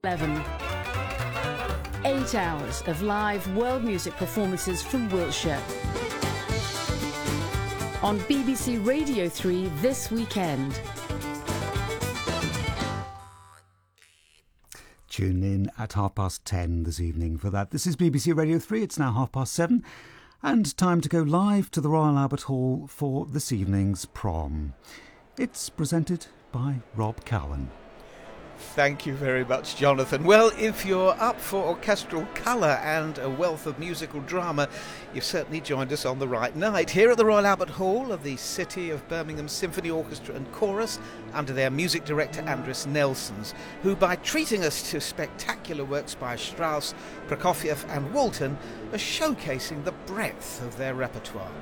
11. 8 hours of live world music performances from Wiltshire. On BBC Radio 3 this weekend. Tune in at 10:30 this evening for that. This is BBC Radio 3. It's now 7:30 and time to go live to the Royal Albert Hall for this evening's prom. It's presented by Rob Cowan. Thank you very much, Jonathan. Well, if you're up for orchestral colour and a wealth of musical drama, you've certainly joined us on the right night. Here at the Royal Albert Hall of the City of Birmingham Symphony Orchestra and Chorus, under their music director Andris Nelsons, who, by treating us to spectacular works by Strauss, Prokofiev and Walton, are showcasing the breadth of their repertoire.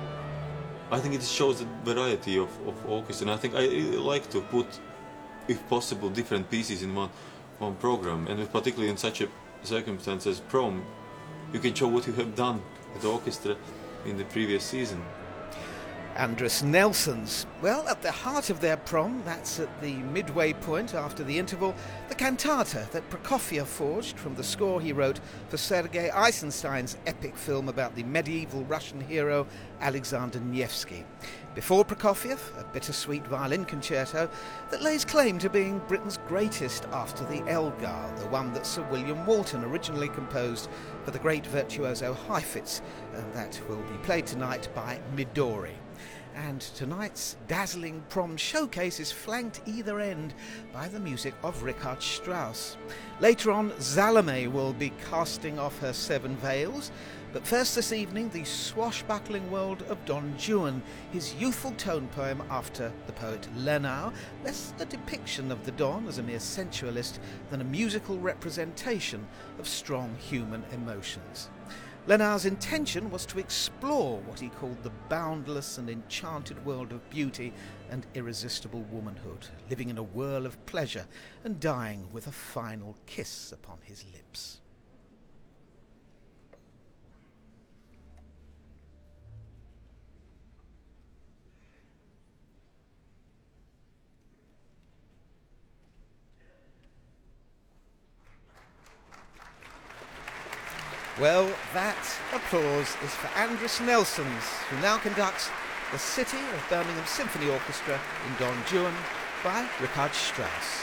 I think it shows the variety of orchestra, and I think I like to put, if possible, different pieces in one program, and particularly in such a circumstance as prom, you can show what you have done with the orchestra in the previous season. Andris Nelsons. Well, at the heart of their prom, that's at the midway point after the interval, the cantata that Prokofiev forged from the score he wrote for Sergei Eisenstein's epic film about the medieval Russian hero Alexander Nevsky. Before Prokofiev, a bittersweet violin concerto that lays claim to being Britain's greatest after the Elgar, the one that Sir William Walton originally composed for the great virtuoso Heifetz, and that will be played tonight by Midori. And tonight's dazzling prom showcase is flanked either end by the music of Richard Strauss. Later on, Salome will be casting off her 7 veils, but first this evening, the swashbuckling world of Don Juan, his youthful tone poem after the poet Lenau, less a depiction of the Don as a mere sensualist than a musical representation of strong human emotions. Lenau's intention was to explore what he called the boundless and enchanted world of beauty and irresistible womanhood, living in a whirl of pleasure and dying with a final kiss upon his lips. Well, that applause is for Andris Nelsons, who now conducts the City of Birmingham Symphony Orchestra in Don Juan by Richard Strauss.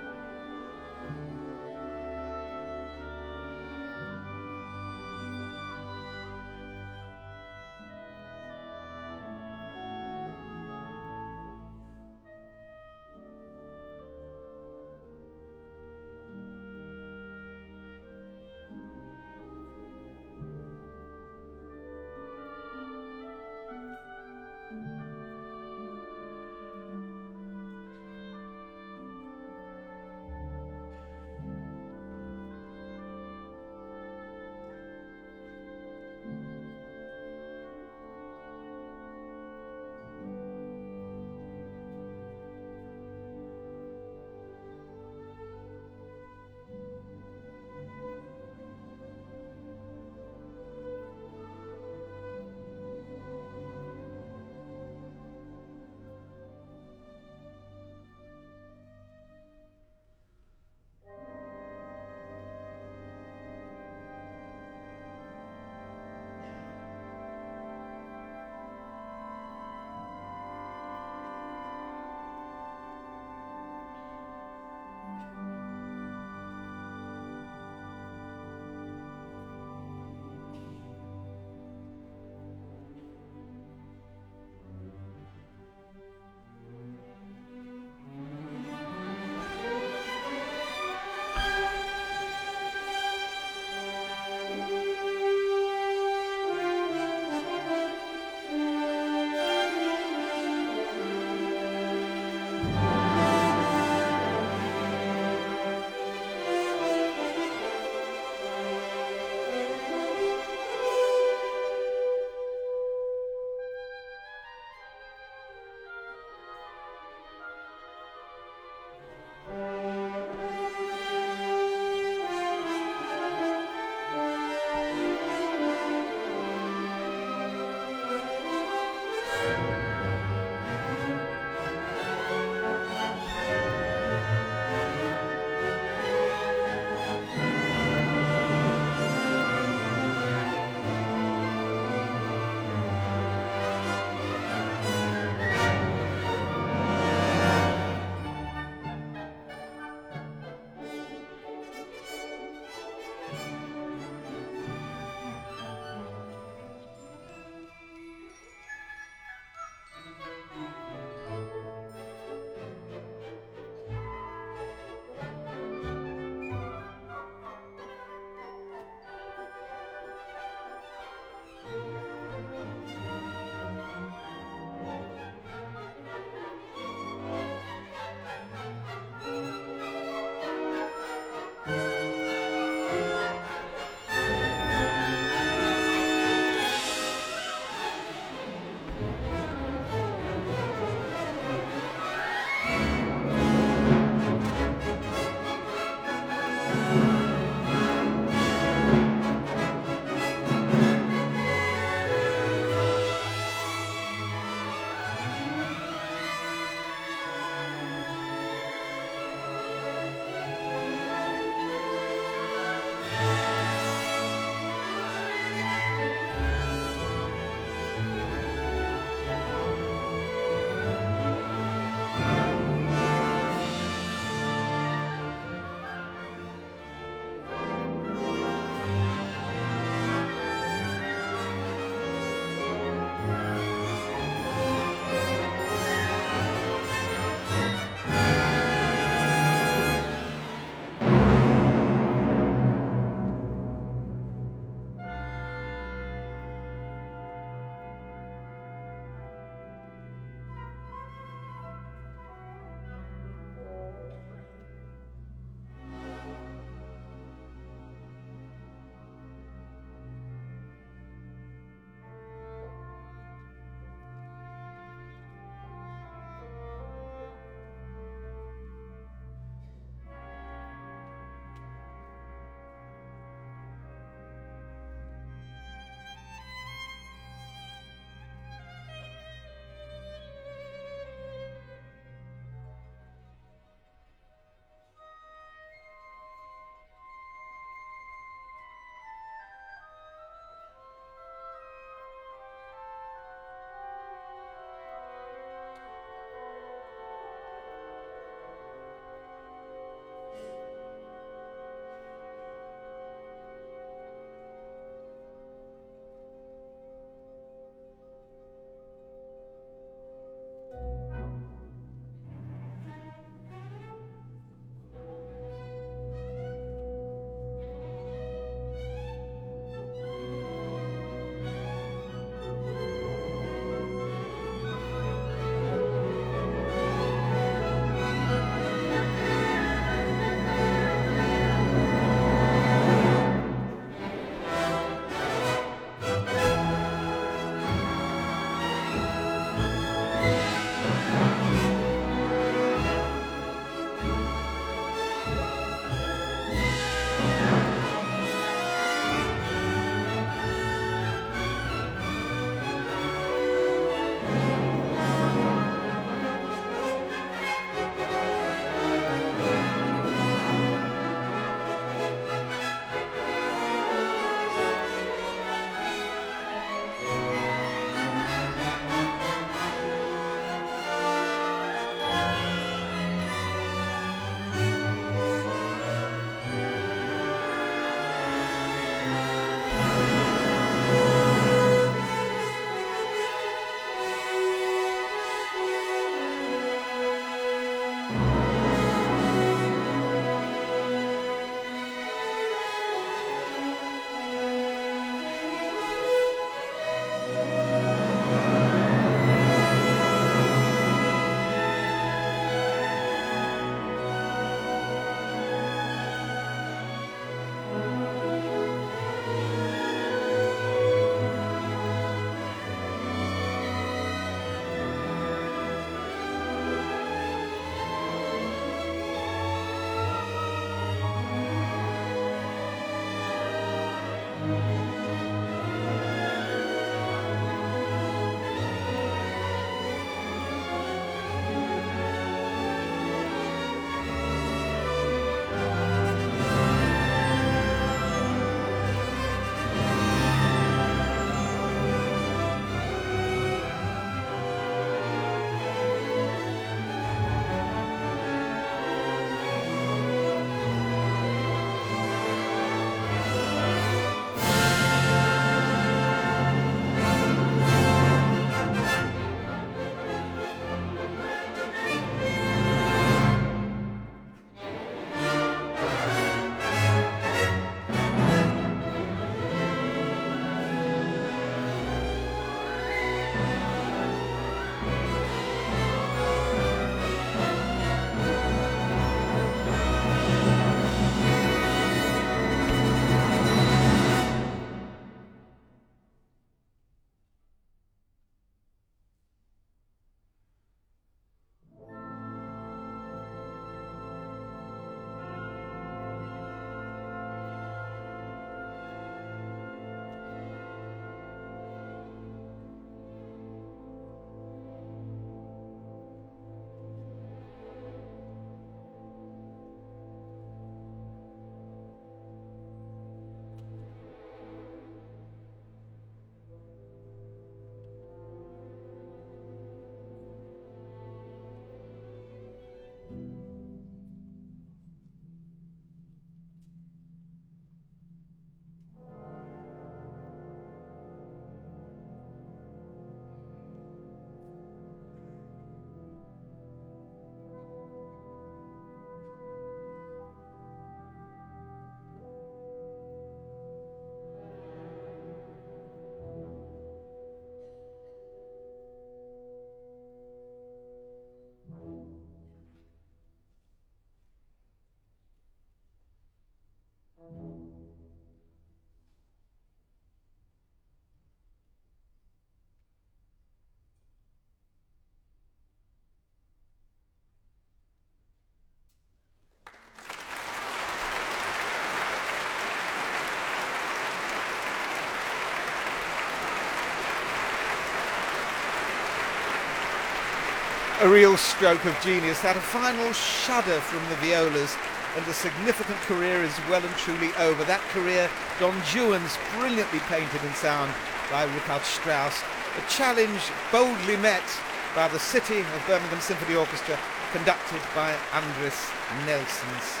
A real stroke of genius. That a final shudder from the violas, and the significant career is well and truly over. That career, Don Juan's, brilliantly painted in sound by Richard Strauss. A challenge boldly met by the City of Birmingham Symphony Orchestra, conducted by Andris Nelsons.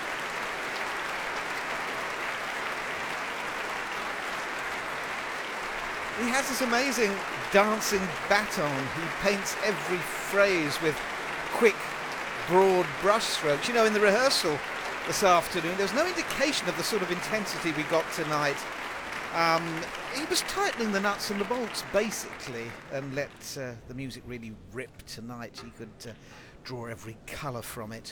He has this amazing dancing baton. He paints every phrase with quick, broad brush strokes. You know, in the rehearsal this afternoon, there was no indication of the sort of intensity we got tonight. He was tightening the nuts and the bolts, basically, and let the music really rip tonight. He could draw every colour from it.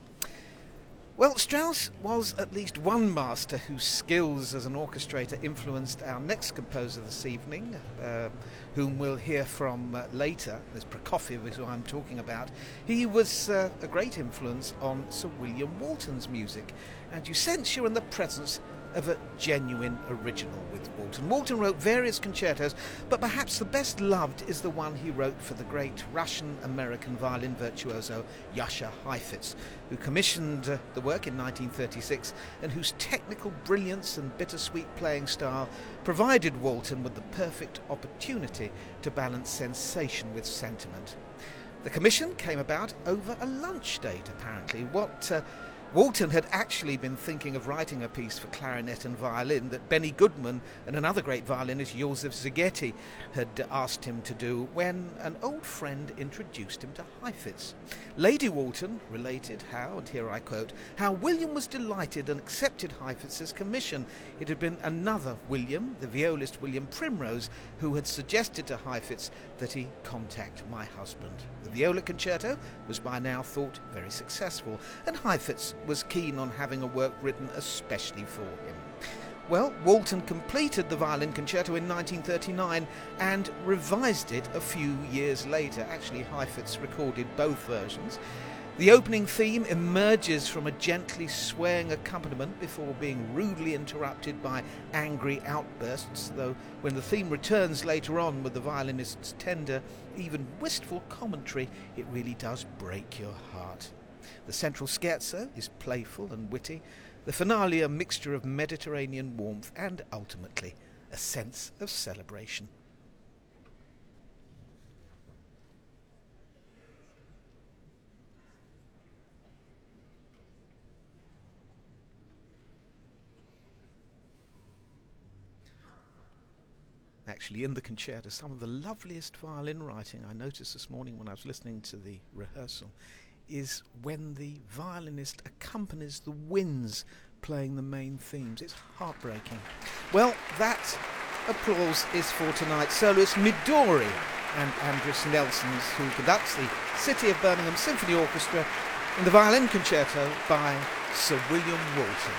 Well, Strauss was at least one master whose skills as an orchestrator influenced our next composer this evening, whom we'll hear from later. There's Prokofiev is who I'm talking about. He was a great influence on Sir William Walton's music, and you sense you're in the presence of a genuine original with Walton. Walton wrote various concertos, but perhaps the best loved is the one he wrote for the great Russian-American violin virtuoso Jascha Heifetz, who commissioned the work in 1936 and whose technical brilliance and bittersweet playing style provided Walton with the perfect opportunity to balance sensation with sentiment. The commission came about over a lunch date, apparently. Walton had actually been thinking of writing a piece for clarinet and violin that Benny Goodman and another great violinist, Joseph Szigeti, had asked him to do when an old friend introduced him to Heifetz. Lady Walton related how, and here I quote, how William was delighted and accepted Heifetz's commission. It had been another William, the violist William Primrose, who had suggested to Heifetz that he contact my husband. The viola concerto was by now thought very successful, and Heifetz was keen on having a work written especially for him. Well, Walton completed the violin concerto in 1939 and revised it a few years later. Actually, Heifetz recorded both versions. The opening theme emerges from a gently swaying accompaniment before being rudely interrupted by angry outbursts, though when the theme returns later on with the violinist's tender, even wistful commentary, it really does break your heart. The central scherzo is playful and witty, the finale a mixture of Mediterranean warmth and, ultimately, a sense of celebration. Actually, in the concerto, some of the loveliest violin writing I noticed this morning when I was listening to the rehearsal is when the violinist accompanies the winds playing the main themes. It's heartbreaking. Well, that applause is for tonight's soloist Midori and Andris Nelsons, who conducts the City of Birmingham Symphony Orchestra in the violin concerto by Sir William Walton.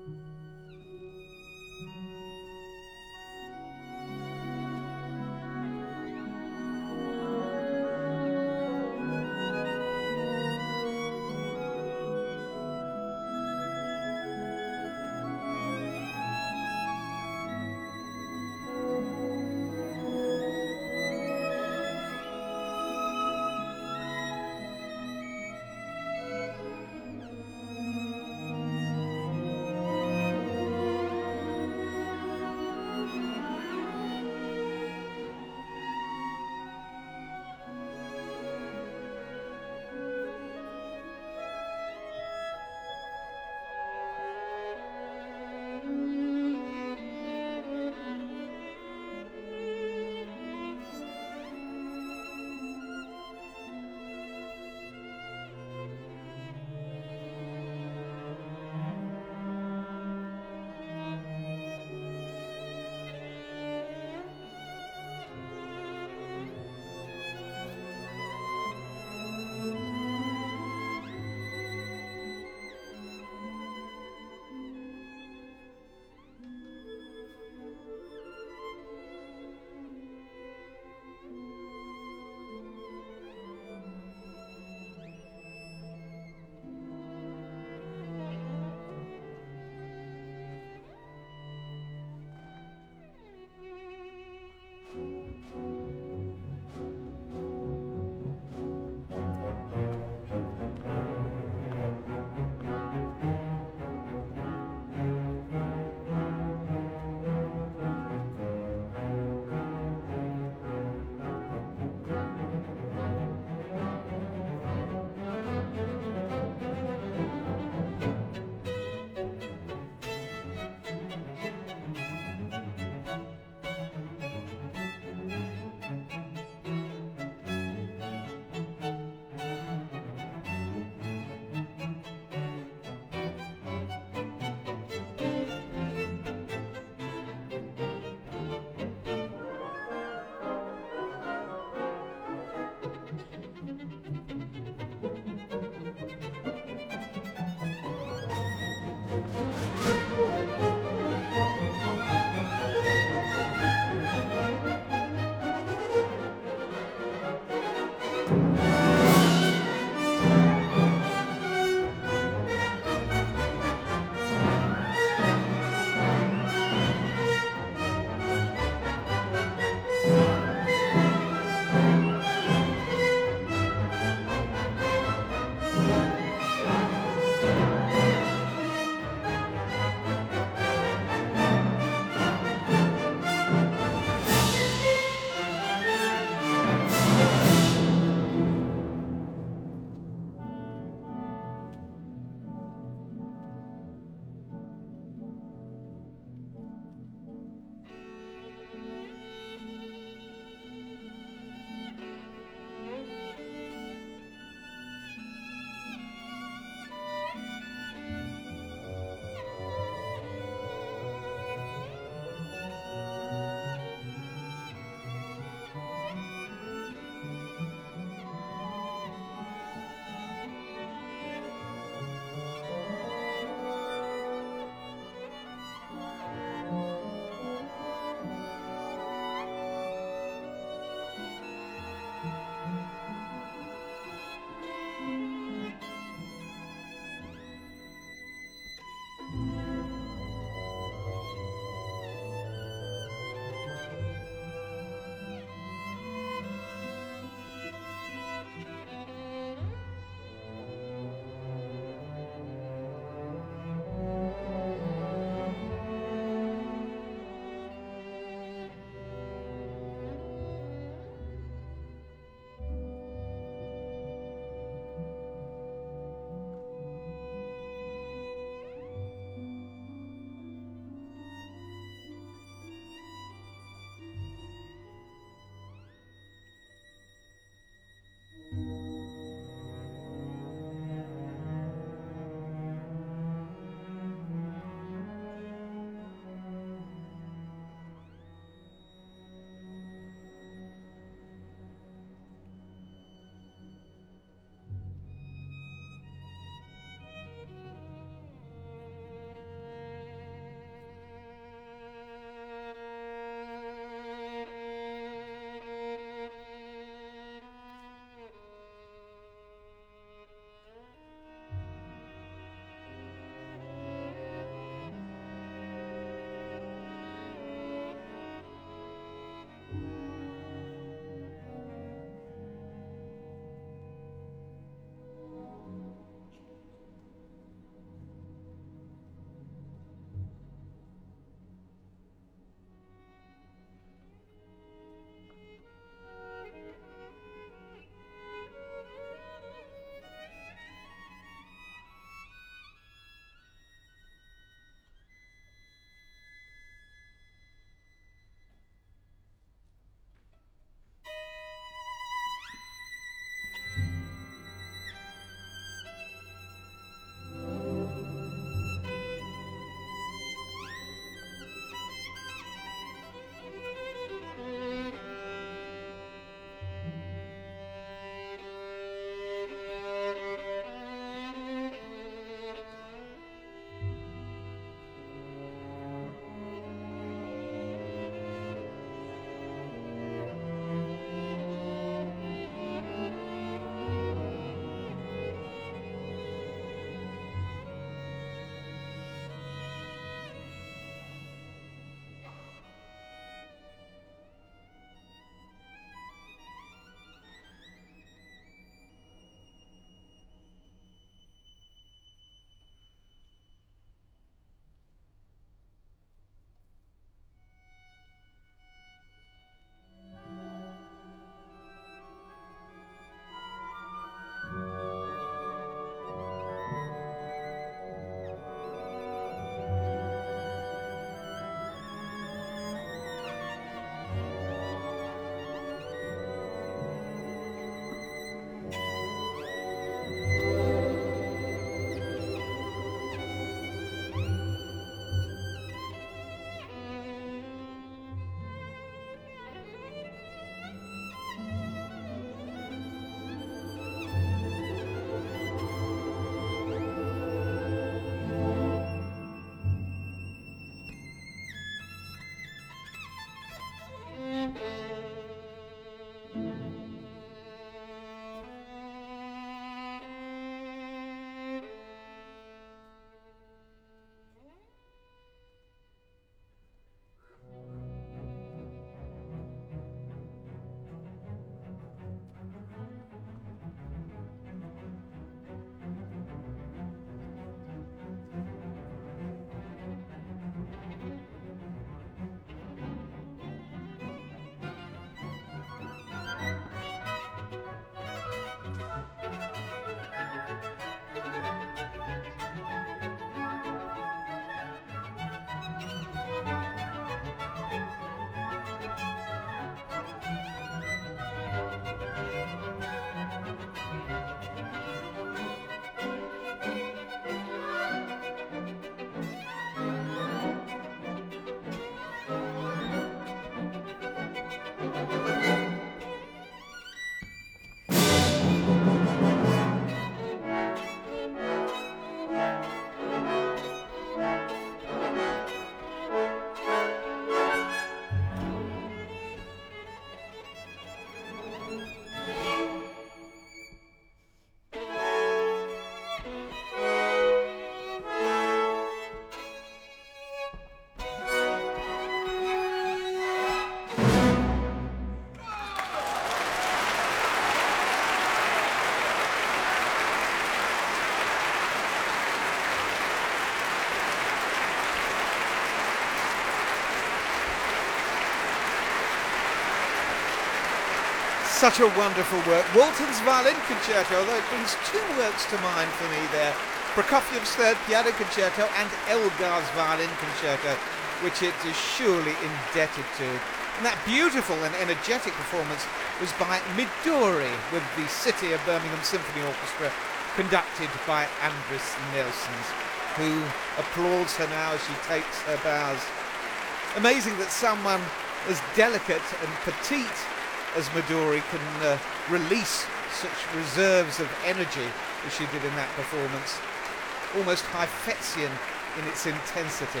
Such a wonderful work. Walton's Violin Concerto, although it brings two works to mind for me there. Prokofiev's Third Piano Concerto and Elgar's Violin Concerto, which it is surely indebted to. And that beautiful and energetic performance was by Midori with the City of Birmingham Symphony Orchestra, conducted by Andris Nelsons, who applauds her now as she takes her bows. Amazing that someone as delicate and petite as Midori can release such reserves of energy as she did in that performance. Almost Heifetzian in its intensity.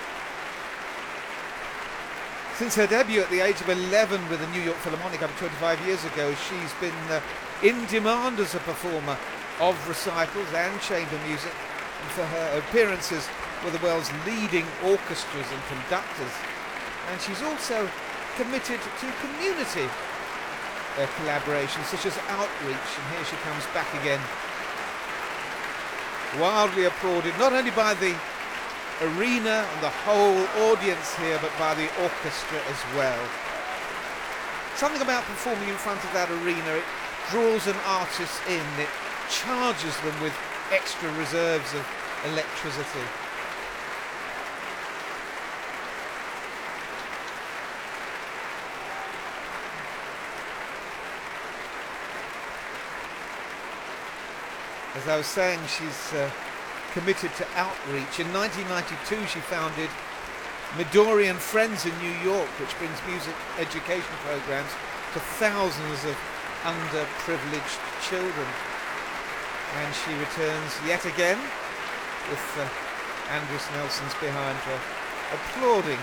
Since her debut at the age of 11 with the New York Philharmonic over 25 years ago, she's been in demand as a performer of recitals and chamber music, and for her appearances with the world's leading orchestras and conductors. And she's also committed to community collaborations such as Outreach, and here she comes back again. Wildly applauded, not only by the arena and the whole audience here, but by the orchestra as well. Something about performing in front of that arena, it draws an artist in, it charges them with extra reserves of electricity. As I was saying, she's committed to outreach. In 1992 she founded Midori and Friends in New York, which brings music education programs to thousands of underprivileged children. And she returns yet again with Andris Nelsons behind her, applauding.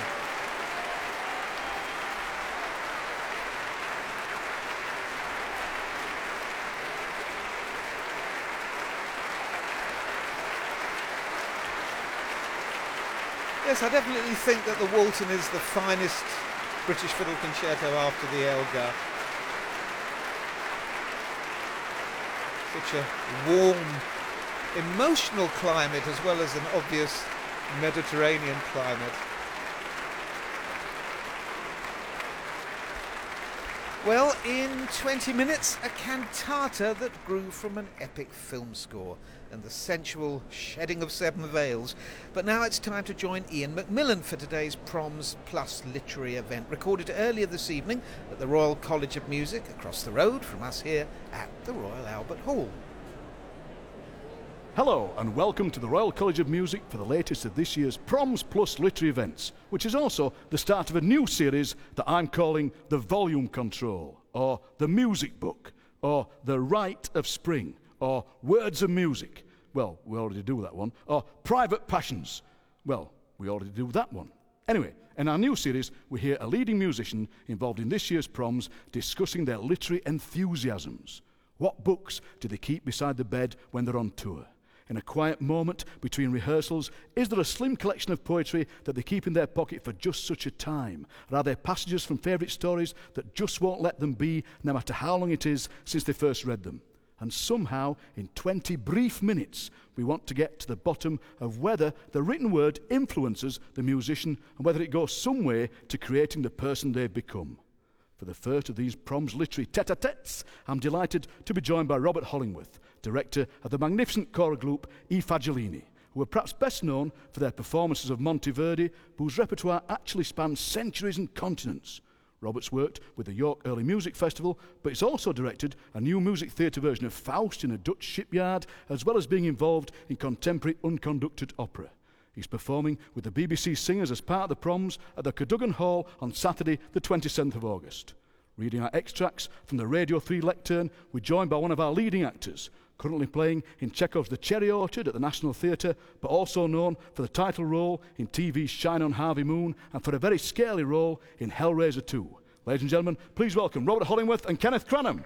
Yes, I definitely think that the Walton is the finest British fiddle concerto after the Elgar. Such a warm, emotional climate as well as an obvious Mediterranean climate. Well, in 20 minutes, a cantata that grew from an epic film score and the sensual shedding of seven veils. But now it's time to join Ian Macmillan for today's Proms Plus literary event, recorded earlier this evening at the Royal College of Music, across the road from us here at the Royal Albert Hall. Hello and welcome to the Royal College of Music for the latest of this year's Proms Plus literary events, which is also the start of a new series that I'm calling The Volume Control, or The Music Book, or The Rite of Spring, or Words of Music. Well, we already do that one. Or Private Passions. Well, we already do that one. Anyway, in our new series, we hear a leading musician involved in this year's proms discussing their literary enthusiasms. What books do they keep beside the bed when they're on tour? In a quiet moment between rehearsals, is there a slim collection of poetry that they keep in their pocket for just such a time? Or are there passages from favourite stories that just won't let them be, no matter how long it is since they first read them? And somehow, in 20 brief minutes, we want to get to the bottom of whether the written word influences the musician and whether it goes some way to creating the person they've become. For the first of these Proms literary tete-a-tetes, I'm delighted to be joined by Robert Hollingworth, director of the magnificent choral group I Fagiolini, who are perhaps best known for their performances of Monteverdi, whose repertoire actually spans centuries and continents. Robert's worked with the York Early Music Festival, but he's also directed a new music theatre version of Faust in a Dutch shipyard, as well as being involved in contemporary unconducted opera. He's performing with the BBC Singers as part of the Proms at the Cadogan Hall on Saturday, the 27th of August. Reading our extracts from the Radio 3 lectern, we're joined by one of our leading actors, currently playing in Chekhov's The Cherry Orchard at the National Theatre, but also known for the title role in TV's Shine on Harvey Moon and for a very scaly role in Hellraiser 2. Ladies and gentlemen, please welcome Robert Hollingworth and Kenneth Cranham.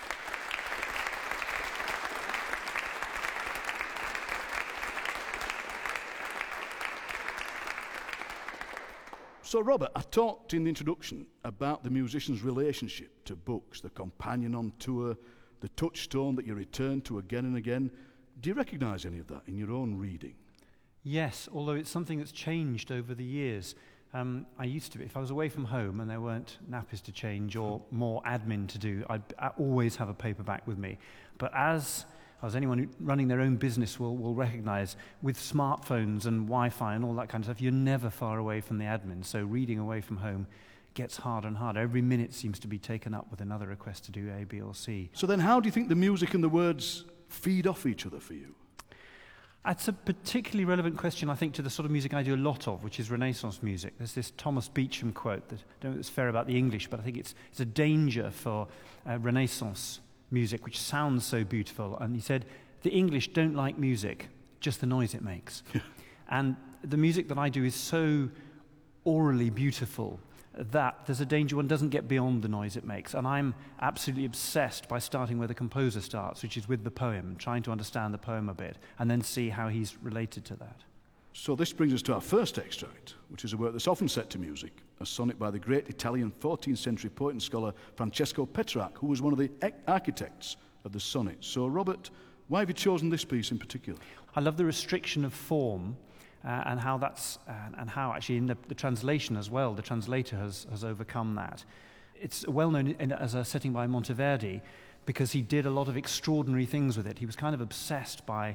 So, Robert, I talked in the introduction about the musician's relationship to books, the companion on tour, the touchstone that you return to again and again. Do you recognise any of that in your own reading? Yes, although it's something that's changed over the years. I used to, if I was away from home and there weren't nappies to change or more admin to do, I'd always have a paperback with me. But as anyone running their own business will recognize, with smartphones and Wi-Fi and all that kind of stuff, you're never far away from the admin. So reading away from home gets harder and harder. Every minute seems to be taken up with another request to do A, B, or C. So then how do you think the music and the words feed off each other for you? That's a particularly relevant question, I think, to the sort of music I do a lot of, which is Renaissance music. There's this Thomas Beecham quote that I don't know if it's fair about the English, but I think it's a danger for Renaissance music, which sounds so beautiful. And he said, the English don't like music, just the noise it makes. And the music that I do is so orally beautiful that there's a danger one doesn't get beyond the noise it makes. And I'm absolutely obsessed by starting where the composer starts, which is with the poem, trying to understand the poem a bit, and then see how he's related to that. So this brings us to our first extract, which is a work that's often set to music, a sonnet by the great Italian 14th century poet and scholar Francesco Petrarch, who was one of the architects of the sonnet. So, Robert, why have you chosen this piece in particular? I love the restriction of form. And how that's and how actually in the translation as well, the translator has overcome that. It's well known as a setting by Monteverdi because he did a lot of extraordinary things with it. He was kind of obsessed by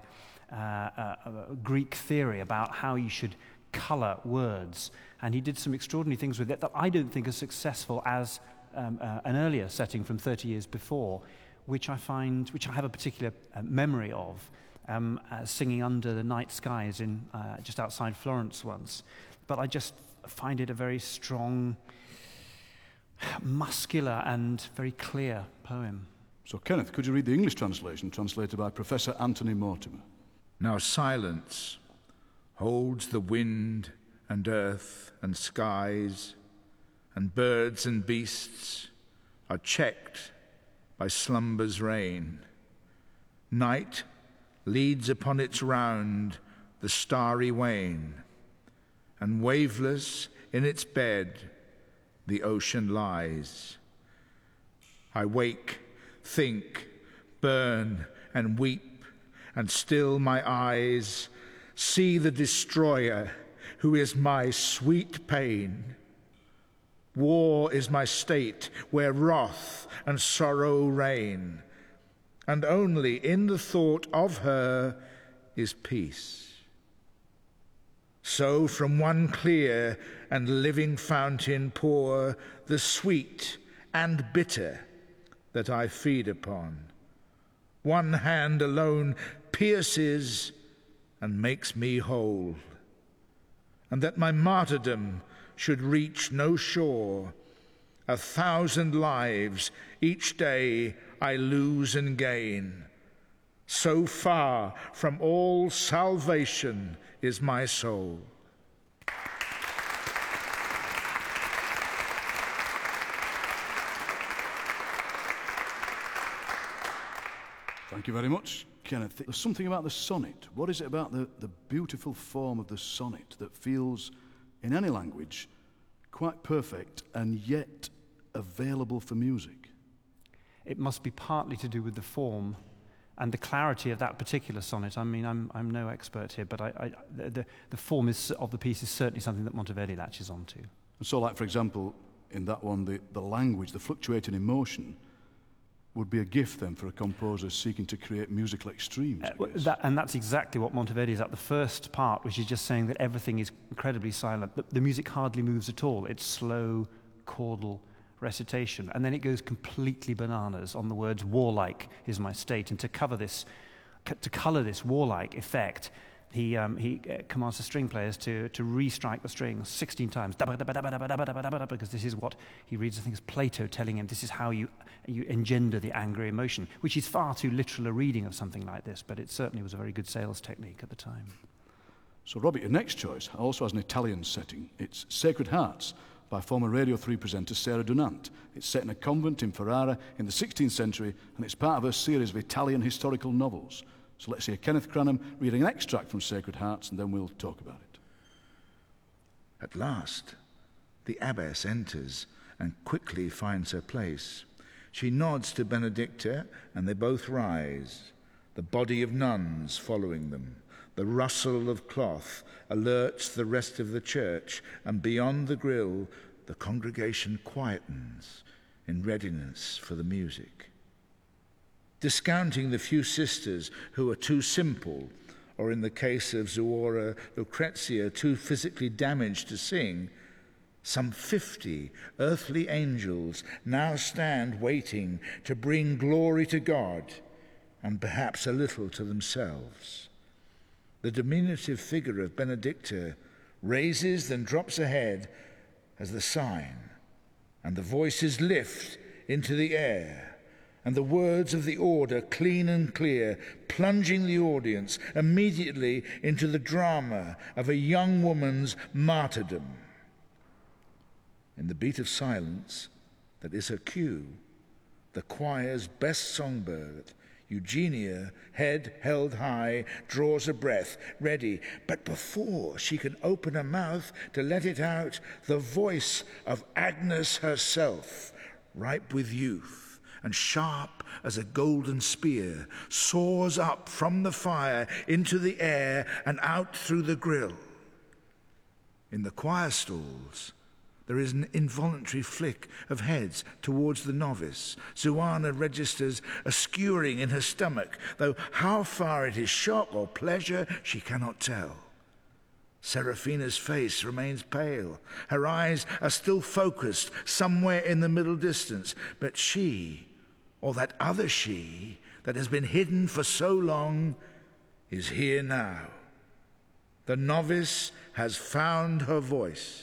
Greek theory about how you should colour words, and he did some extraordinary things with it that I don't think are successful as an earlier setting from 30 years before, which I have a particular memory of. Singing under the night skies in just outside Florence once. But I just find it a very strong, muscular and very clear poem. So, Kenneth, could you read the English translation, translated by Professor Anthony Mortimer? Now silence holds the wind and earth and skies, and birds and beasts are checked by slumber's reign. Night leads upon its round the starry wane, and waveless in its bed the ocean lies. I wake, think, burn, and weep, and still my eyes see the destroyer who is my sweet pain. War is my state where wrath and sorrow reign, and only in the thought of her is peace. So from one clear and living fountain pour the sweet and bitter that I feed upon. One hand alone pierces and makes me whole, and that my martyrdom should reach no shore, 1,000 lives each day I lose and gain. So far from all salvation is my soul. Thank you very much, Kenneth. There's something about the sonnet. What is it about the beautiful form of the sonnet that feels, in any language, quite perfect and yet available for music? It must be partly to do with the form and the clarity of that particular sonnet. I mean, I'm no expert here, but the form of the piece is certainly something that Monteverdi latches onto. And so, like, for example, in that one, the language, the fluctuating emotion, would be a gift then for a composer seeking to create musical extremes. And that's exactly what Monteverdi is at the first part, which is just saying that everything is incredibly silent. The music hardly moves at all. It's slow, chordal recitation. And then it goes completely bananas on the words warlike is my state. And to colour this warlike effect, he commands the string players to re-strike the strings 16 times, because this is what he reads, I think, as Plato telling him, this is how you engender the angry emotion, which is far too literal a reading of something like this, but it certainly was a very good sales technique at the time. So, Robert, your next choice also has an Italian setting. It's Sacred Hearts by former Radio 3 presenter Sarah Dunant. It's set in a convent in Ferrara in the 16th century, and it's part of her series of Italian historical novels. So let's hear Kenneth Cranham reading an extract from Sacred Hearts, and then we'll talk about it. At last, the abbess enters and quickly finds her place. She nods to Benedicta, and they both rise, the body of nuns following them, The rustle of cloth alerts the rest of the church, and beyond the grill, the congregation quietens in readiness for the music. Discounting the few sisters who are too simple, or in the case of Zuora Lucrezia, too physically damaged to sing, some 50 earthly angels now stand waiting to bring glory to God and perhaps a little to themselves. The diminutive figure of Benedicta raises then drops a head as the sign, and the voices lift into the air, and the words of the order clean and clear, plunging the audience immediately into the drama of a young woman's martyrdom. In the beat of silence that is her cue, the choir's best songbird, Eugenia, head held high, draws a breath, ready. But before she can open her mouth to let it out, the voice of Agnes herself, ripe with youth and sharp as a golden spear, soars up from the fire into the air and out through the grill. In the choir stalls, there is an involuntary flick of heads towards the novice. Zuana registers a skewering in her stomach, though how far it is shock or pleasure, she cannot tell. Serafina's face remains pale. Her eyes are still focused somewhere in the middle distance. But she, or that other she that has been hidden for so long, is here now. The novice has found her voice.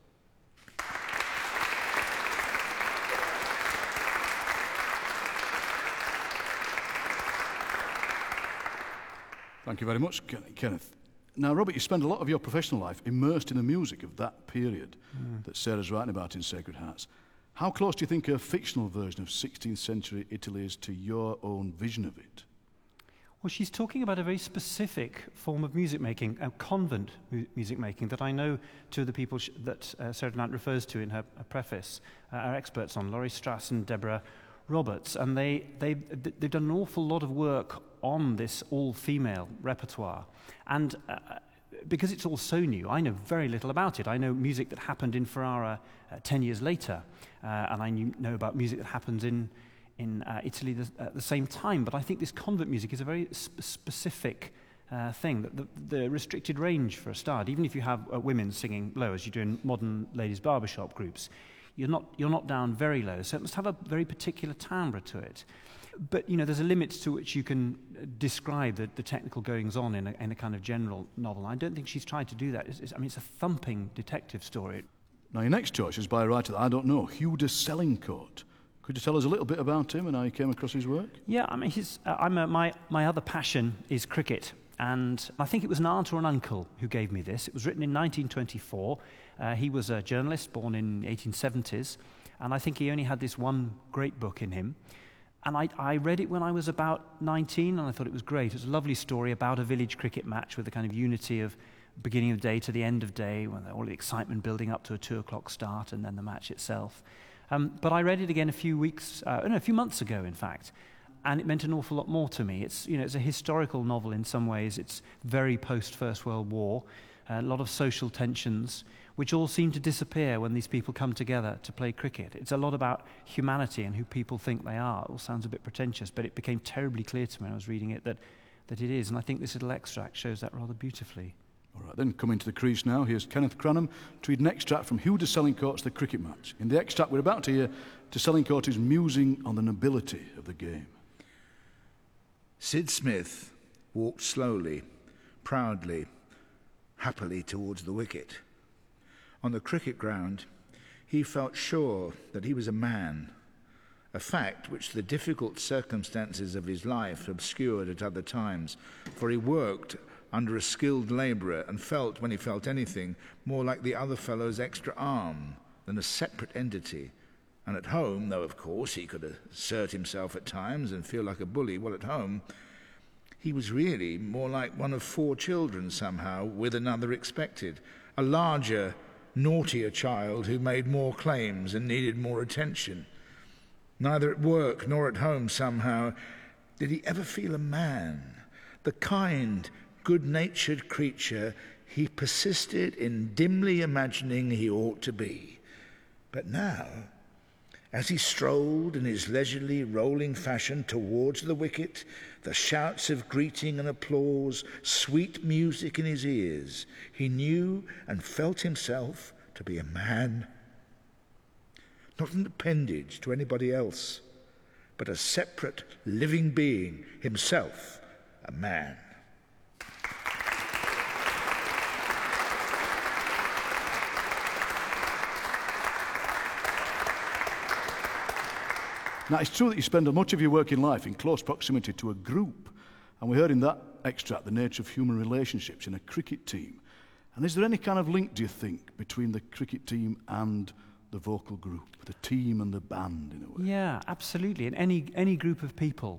Thank you very much, Kenneth. Now, Robert, you spend a lot of your professional life immersed in the music of that period that Sarah's writing about in Sacred Hearts. How close do you think a fictional version of 16th century Italy is to your own vision of it? Well, she's talking about a very specific form of music making, a convent music making, that I know two of the people that Sarah Durant refers to in her preface are experts on, Laurie Strass and Deborah Roberts, and they've done an awful lot of work on this all-female repertoire. And because it's all so new, I know very little about it. I know music that happened in Ferrara 10 years later, and I know about music that happens in Italy at the same time. But I think this convent music is a very specific thing. The restricted range, for a start, even if you have women singing low, as you do in modern ladies' barbershop groups, you're not down very low. So it must have a very particular timbre to it. But, you know, there's a limit to which you can describe the technical goings-on in a kind of general novel. I don't think she's tried to do that. It's a thumping detective story. Now, your next choice is by a writer that I don't know, Hugh de Selincourt. Could you tell us a little bit about him and how you came across his work? Yeah, I mean, my other passion is cricket. And I think it was an aunt or an uncle who gave me this. It was written in 1924. He was a journalist born in the 1870s. And I think he only had this one great book in him. And I read it when I was about 19, and I thought it was great. It was a lovely story about a village cricket match with the kind of unity of beginning of day to the end of day, when all the excitement building up to a 2:00 start, and then the match itself. But I read it again a few months ago, in fact, and it meant an awful lot more to me. It's a historical novel in some ways. It's very post-First World War, a lot of social tensions, which all seem to disappear when these people come together to play cricket. It's a lot about humanity and who people think they are. It all sounds a bit pretentious, but it became terribly clear to me when I was reading it that it is, and I think this little extract shows that rather beautifully. All right, then, coming to the crease now, here's Kenneth Cranham to read an extract from Hugh de Selincourt's The Cricket Match. In the extract we're about to hear, de Selincourt is musing on the nobility of the game. Sid Smith walked slowly, proudly, happily towards the wicket. On the cricket ground, he felt sure that he was a man, a fact which the difficult circumstances of his life obscured at other times, for he worked under a skilled labourer and felt, when he felt anything, more like the other fellow's extra arm than a separate entity. And at home, though of course he could assert himself at times and feel like a bully, well, at home, he was really more like one of 4 children somehow, with another expected, a larger, naughtier child who made more claims and needed more attention. Neither at work nor at home somehow did he ever feel a man, the kind, good-natured creature he persisted in dimly imagining he ought to be. But now, as he strolled in his leisurely, rolling fashion towards the wicket, the shouts of greeting and applause, sweet music in his ears, he knew and felt himself to be a man, not an appendage to anybody else, but a separate, living being, himself a man. Now, it's true that you spend much of your working life in close proximity to a group, and we heard in that extract the nature of human relationships in a cricket team. And is there any kind of link, do you think, between the cricket team and the vocal group, the team and the band, in a way? Yeah, absolutely. In any group of people,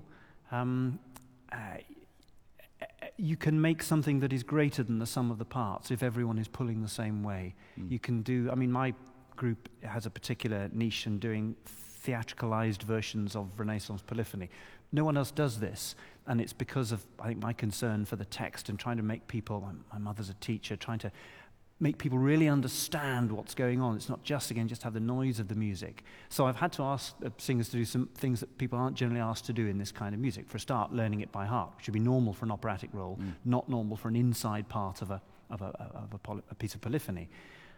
you can make something that is greater than the sum of the parts if everyone is pulling the same way. You can do, I mean, my group has a particular niche in doing theatricalized versions of Renaissance polyphony. No one else does this, and it's because of, I think, my concern for the text and trying to make people, my mother's a teacher, trying to make people really understand what's going on. It's not just have the noise of the music. So I've had to ask singers to do some things that people aren't generally asked to do in this kind of music. For a start, learning it by heart, which would be normal for an operatic role, not normal for an inside part of a piece of polyphony.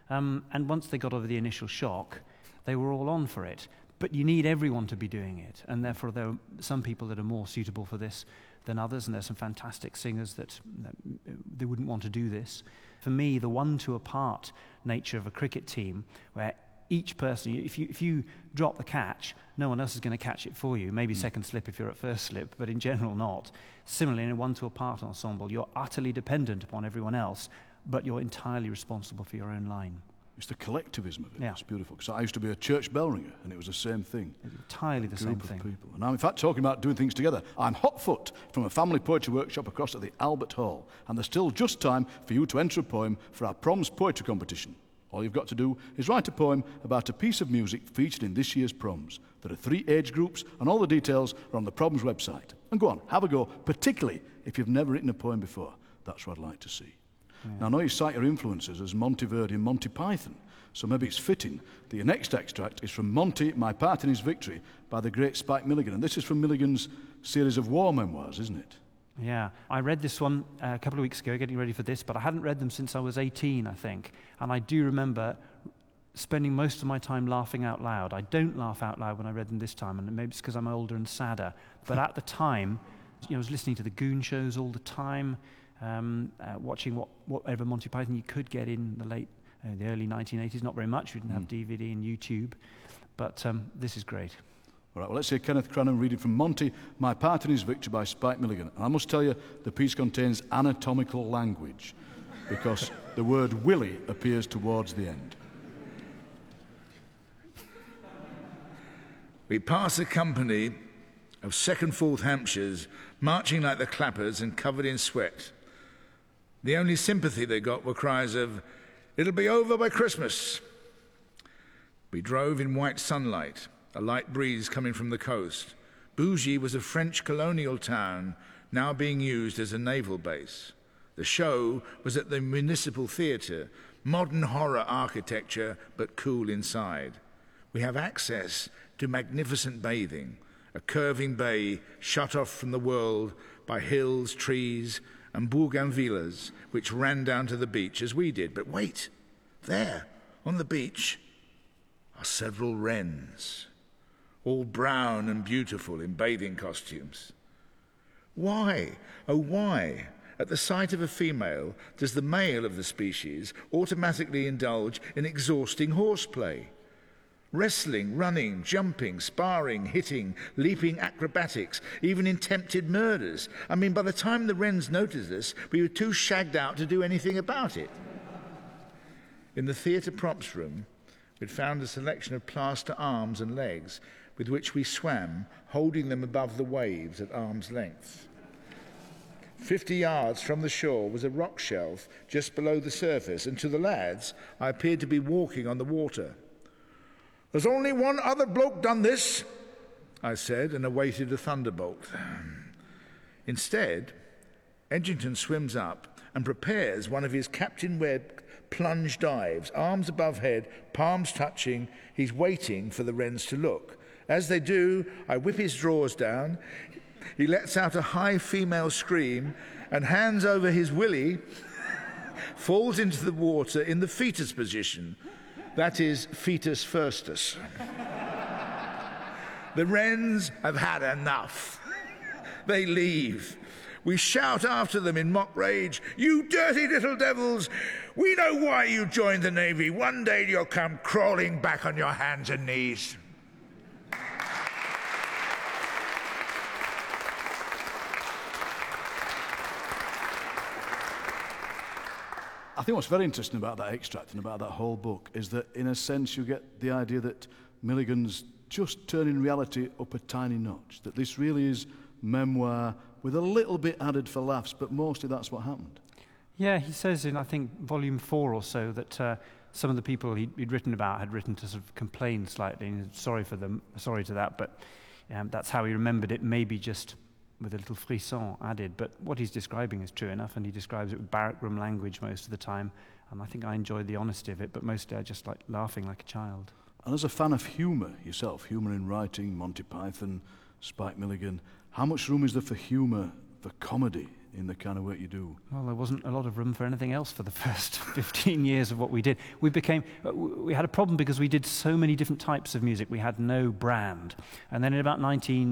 And once they got over the initial shock, they were all on for it. But you need everyone to be doing it, and therefore there are some people that are more suitable for this than others, and there's some fantastic singers that they wouldn't want to do this. For me, the one-to-a-part nature of a cricket team, where each person, if you drop the catch, no one else is going to catch it for you. Maybe second slip if you're at first slip, but in general not. Similarly, in a one-to-a-part ensemble, you're utterly dependent upon everyone else, but you're entirely responsible for your own line. It's the collectivism of it. Yeah. It's beautiful. Because I used to be a church bell ringer, and it was the same thing. Entirely the same thing. People. And I'm, in fact, talking about doing things together. I'm Hotfoot from a family poetry workshop across at the Albert Hall, and there's still just time for you to enter a poem for our Proms poetry competition. All you've got to do is write a poem about a piece of music featured in this year's Proms. There are 3 age groups, and all the details are on the Proms website. And go on, have a go, particularly if you've never written a poem before. That's what I'd like to see. Yeah. Now, I know you cite your influences as Monteverdi and Monty Python, so maybe it's fitting that your next extract is from Monty, My Part in His Victory, by the great Spike Milligan. And this is from Milligan's series of war memoirs, isn't it? Yeah, I read this one a couple of weeks ago, getting ready for this, but I hadn't read them since I was 18, I think. And I do remember spending most of my time laughing out loud. I don't laugh out loud when I read them this time, and maybe it's because I'm older and sadder. But at the time, I was listening to the Goon shows all the time, watching whatever Monty Python you could get in the early 1980s. Not very much. We didn't have DVD and YouTube, but this is great. All right, well, let's hear Kenneth Cranham reading from Monty, My Part in His Victory by Spike Milligan. And I must tell you, the piece contains anatomical language, because the word Willie appears towards the end. We pass a company of 2nd, 4th Hampshires, marching like the clappers and covered in sweat. The only sympathy they got were cries of, "It'll be over by Christmas." We drove in white sunlight, a light breeze coming from the coast. Bougie was a French colonial town now being used as a naval base. The show was at the Municipal Theatre, modern horror architecture but cool inside. We have access to magnificent bathing, a curving bay shut off from the world by hills, trees, and bougainvilleas, which ran down to the beach as we did. But wait, there, on the beach, are several wrens, all brown and beautiful in bathing costumes. Why, oh why, at the sight of a female, does the male of the species automatically indulge in exhausting horseplay? Wrestling, running, jumping, sparring, hitting, leaping acrobatics, even attempted murders. I mean, by the time the wrens noticed us, we were too shagged out to do anything about it. In the theatre props room, we'd found a selection of plaster arms and legs with which we swam, holding them above the waves at arm's length. 50 yards from the shore was a rock shelf just below the surface, and to the lads, I appeared to be walking on the water. "There's only one other bloke done this," I said, and awaited a thunderbolt. Instead, Edgington swims up and prepares one of his Captain Webb plunge dives, arms above head, palms touching. He's waiting for the wrens to look. As they do, I whip his drawers down. He lets out a high female scream and hands over his willy, falls into the water in the fetus position. That is fetus firstus. The wrens have had enough. They leave. We shout after them in mock rage, "You dirty little devils! We know why you joined the Navy. One day you'll come crawling back on your hands and knees." I think what's very interesting about that extract and about that whole book is that, in a sense, you get the idea that Milligan's just turning reality up a tiny notch, that this really is memoir with a little bit added for laughs, but mostly that's what happened. Yeah, he says in, I think, volume 4 or so, that some of the people he'd written about had written to sort of complain slightly, and sorry to that, but that's how he remembered it, maybe just with a little frisson added. But what he's describing is true enough, and he describes it with barrack room language most of the time, and I think I enjoyed the honesty of it, but mostly I just like laughing like a child. And as a fan of humour yourself, humour in writing, Monty Python, Spike Milligan, how much room is there for humour, for comedy in the kind of work you do? Well, there wasn't a lot of room for anything else for the first 15 years of what we did. We had a problem because we did so many different types of music. We had no brand. And then in about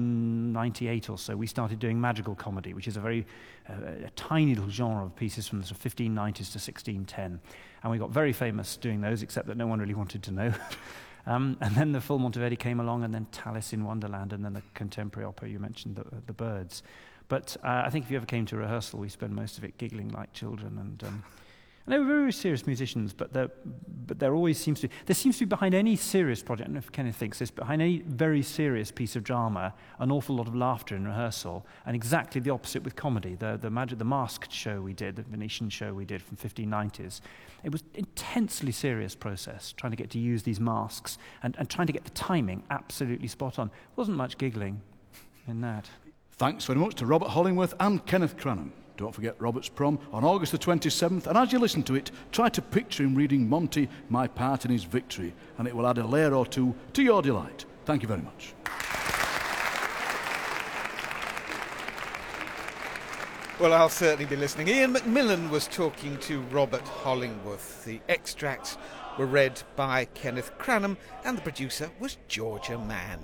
1998 or so, we started doing magical comedy, which is a tiny little genre of pieces from the sort of 1590s to 1610. And we got very famous doing those, except that no one really wanted to know. And then the full Monteverdi came along, and then Tallis in Wonderland, and then the contemporary opera, you mentioned the Birds. But I think if you ever came to rehearsal, we spent most of it giggling like children. And they were very, very serious musicians, but there always seems to be behind any serious project, I don't know if Kenneth thinks this, behind any very serious piece of drama, an awful lot of laughter in rehearsal, and exactly the opposite with comedy. The Masked show we did, the Venetian show we did from 1590s, it was an intensely serious process, trying to get to use these masks and trying to get the timing absolutely spot on. Wasn't much giggling in that. Thanks very much to Robert Hollingworth and Kenneth Cranham. Don't forget Robert's prom on August the 27th, and as you listen to it, try to picture him reading Monty, My Part in His Victory, and it will add a layer or two to your delight. Thank you very much. Well, I'll certainly be listening. Ian McMillan was talking to Robert Hollingworth. The extracts were read by Kenneth Cranham, and the producer was Georgia Mann.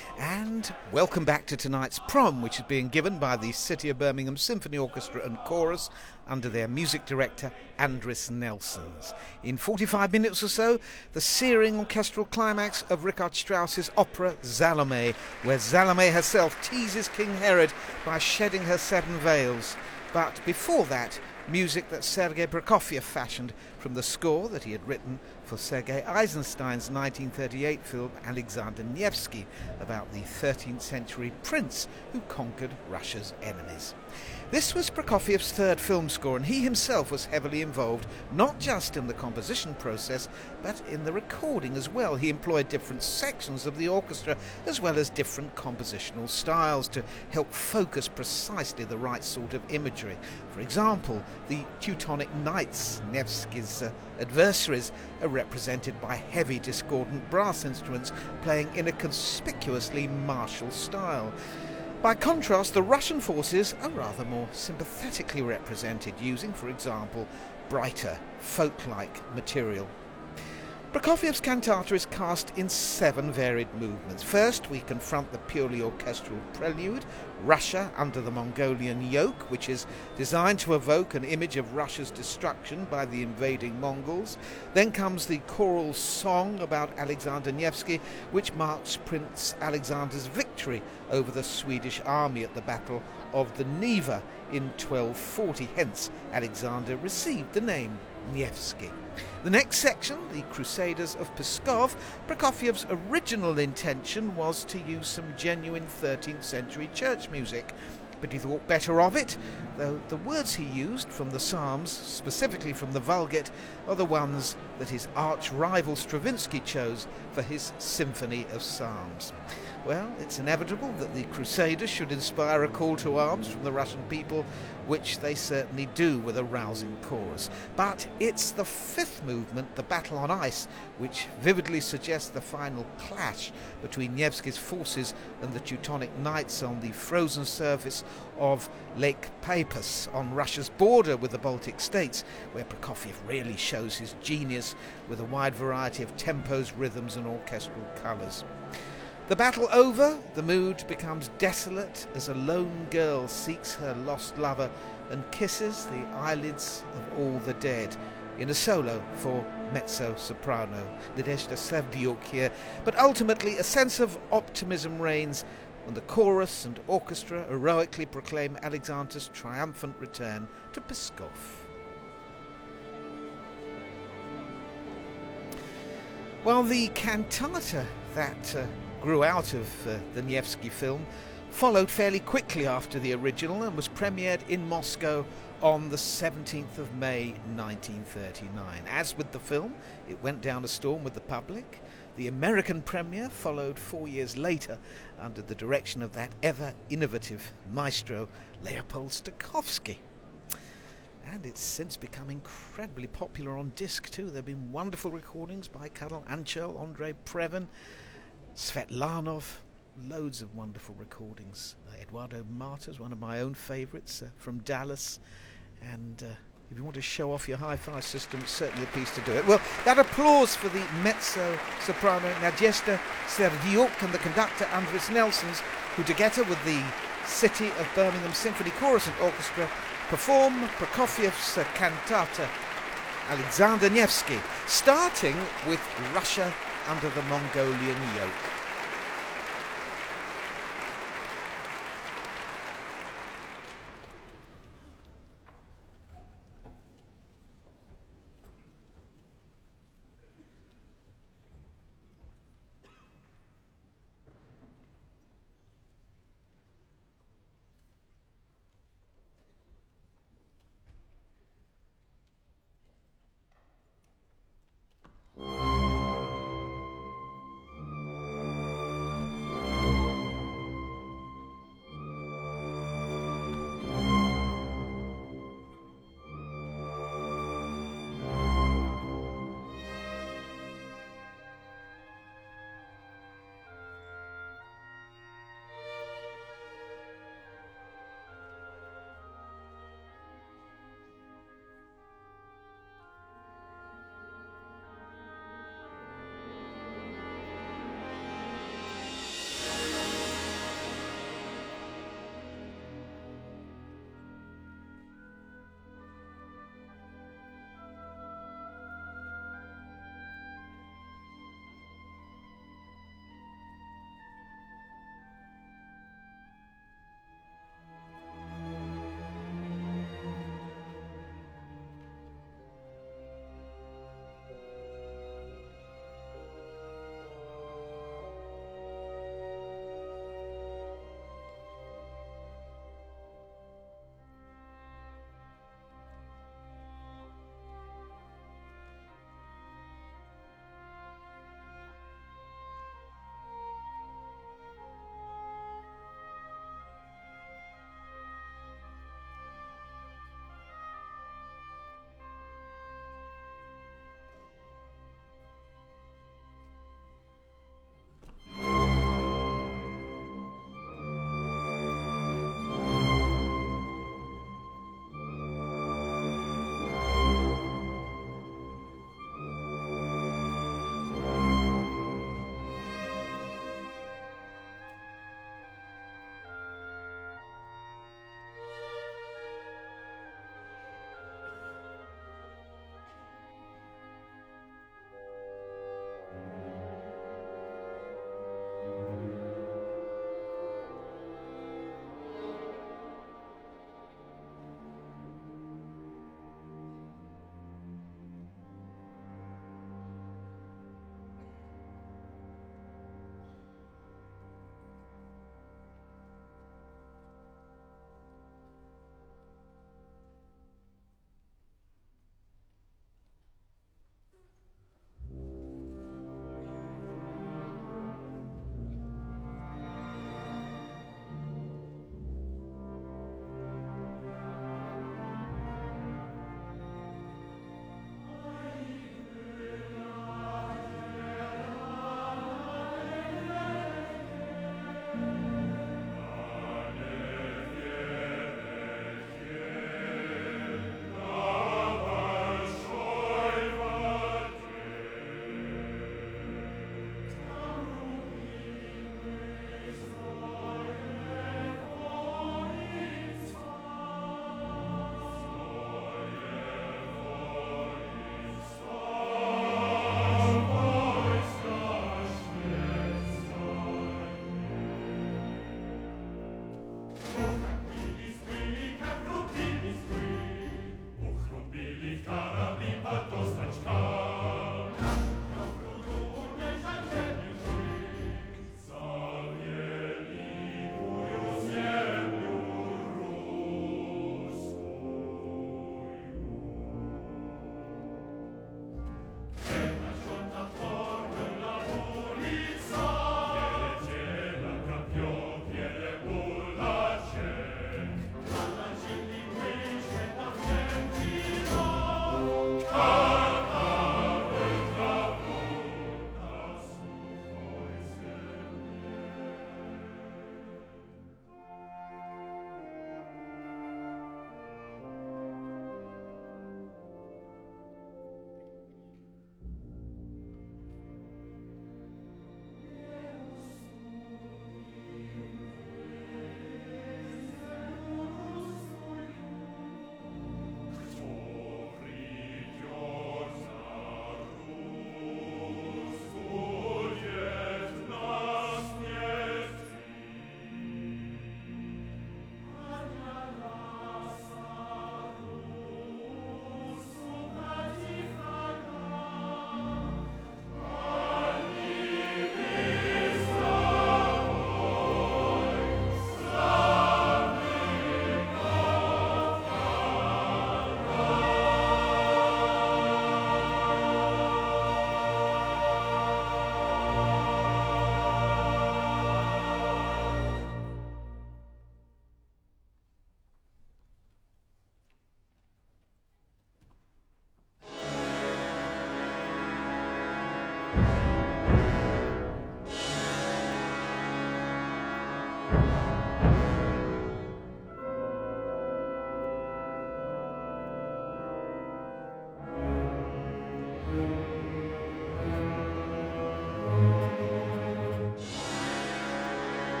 And welcome back to tonight's prom, which is being given by the City of Birmingham Symphony Orchestra and Chorus under their music director, Andris Nelsons. In 45 minutes or so, the searing orchestral climax of Richard Strauss's opera Salome, where Salome herself teases King Herod by shedding her 7 veils. But before that, music that Sergei Prokofiev fashioned from the score that he had written for Sergei Eisenstein's 1938 film Alexander Nevsky, about the 13th century prince who conquered Russia's enemies. This was Prokofiev's 3rd film score, and he himself was heavily involved, not just in the composition process, but in the recording as well. He employed different sections of the orchestra, as well as different compositional styles to help focus precisely the right sort of imagery. For example, the Teutonic Knights, Nevsky's adversaries, are represented by heavy discordant brass instruments playing in a conspicuously martial style. By contrast, the Russian forces are rather more sympathetically represented, using, for example, brighter, folk-like material. Prokofiev's cantata is cast in 7 varied movements. First, we confront the purely orchestral prelude, Russia under the Mongolian yoke, which is designed to evoke an image of Russia's destruction by the invading Mongols. Then comes the choral song about Alexander Nevsky, which marks Prince Alexander's victory over the Swedish army at the Battle of the Neva in 1240. Hence, Alexander received the name Nevsky. The next section, the Crusaders of Pskov, Prokofiev's original intention was to use some genuine 13th century church music, but he thought better of it, though the words he used from the Psalms, specifically from the Vulgate, are the ones that his arch-rival Stravinsky chose for his Symphony of Psalms. Well, it's inevitable that the Crusaders should inspire a call to arms from the Russian people, which they certainly do with a rousing chorus. But it's the fifth movement, the Battle on Ice, which vividly suggests the final clash between Nevsky's forces and the Teutonic Knights on the frozen surface of Lake Peipus on Russia's border with the Baltic states, where Prokofiev really shows his genius with a wide variety of tempos, rhythms and orchestral colours. The battle over, the mood becomes desolate as a lone girl seeks her lost lover and kisses the eyelids of all the dead, in a solo for mezzo-soprano Nadezhda Serdyuk here. But ultimately a sense of optimism reigns when the chorus and orchestra heroically proclaim Alexander's triumphant return to Pskov. Well, the cantata that grew out of the Nevsky film followed fairly quickly after the original and was premiered in Moscow on the 17th of May 1939. As with the film, it went down a storm with the public. The American premiere followed 4 years later under the direction of that ever-innovative maestro Leopold Stokowski. And it's since become incredibly popular on disc too. There have been wonderful recordings by Karel Ančerl, Andrei Previn, Svetlanov, loads of wonderful recordings. Eduardo Martas, one of my own favourites from Dallas. And if you want to show off your hi-fi system, it's certainly a piece to do it. Well, that applause for the mezzo-soprano Nadezhda Serdyuk and the conductor Andris Nelsons, who together with the City of Birmingham Symphony Chorus and Orchestra perform Prokofiev's cantata Alexander Nevsky, starting with Russia under the Mongolian yoke.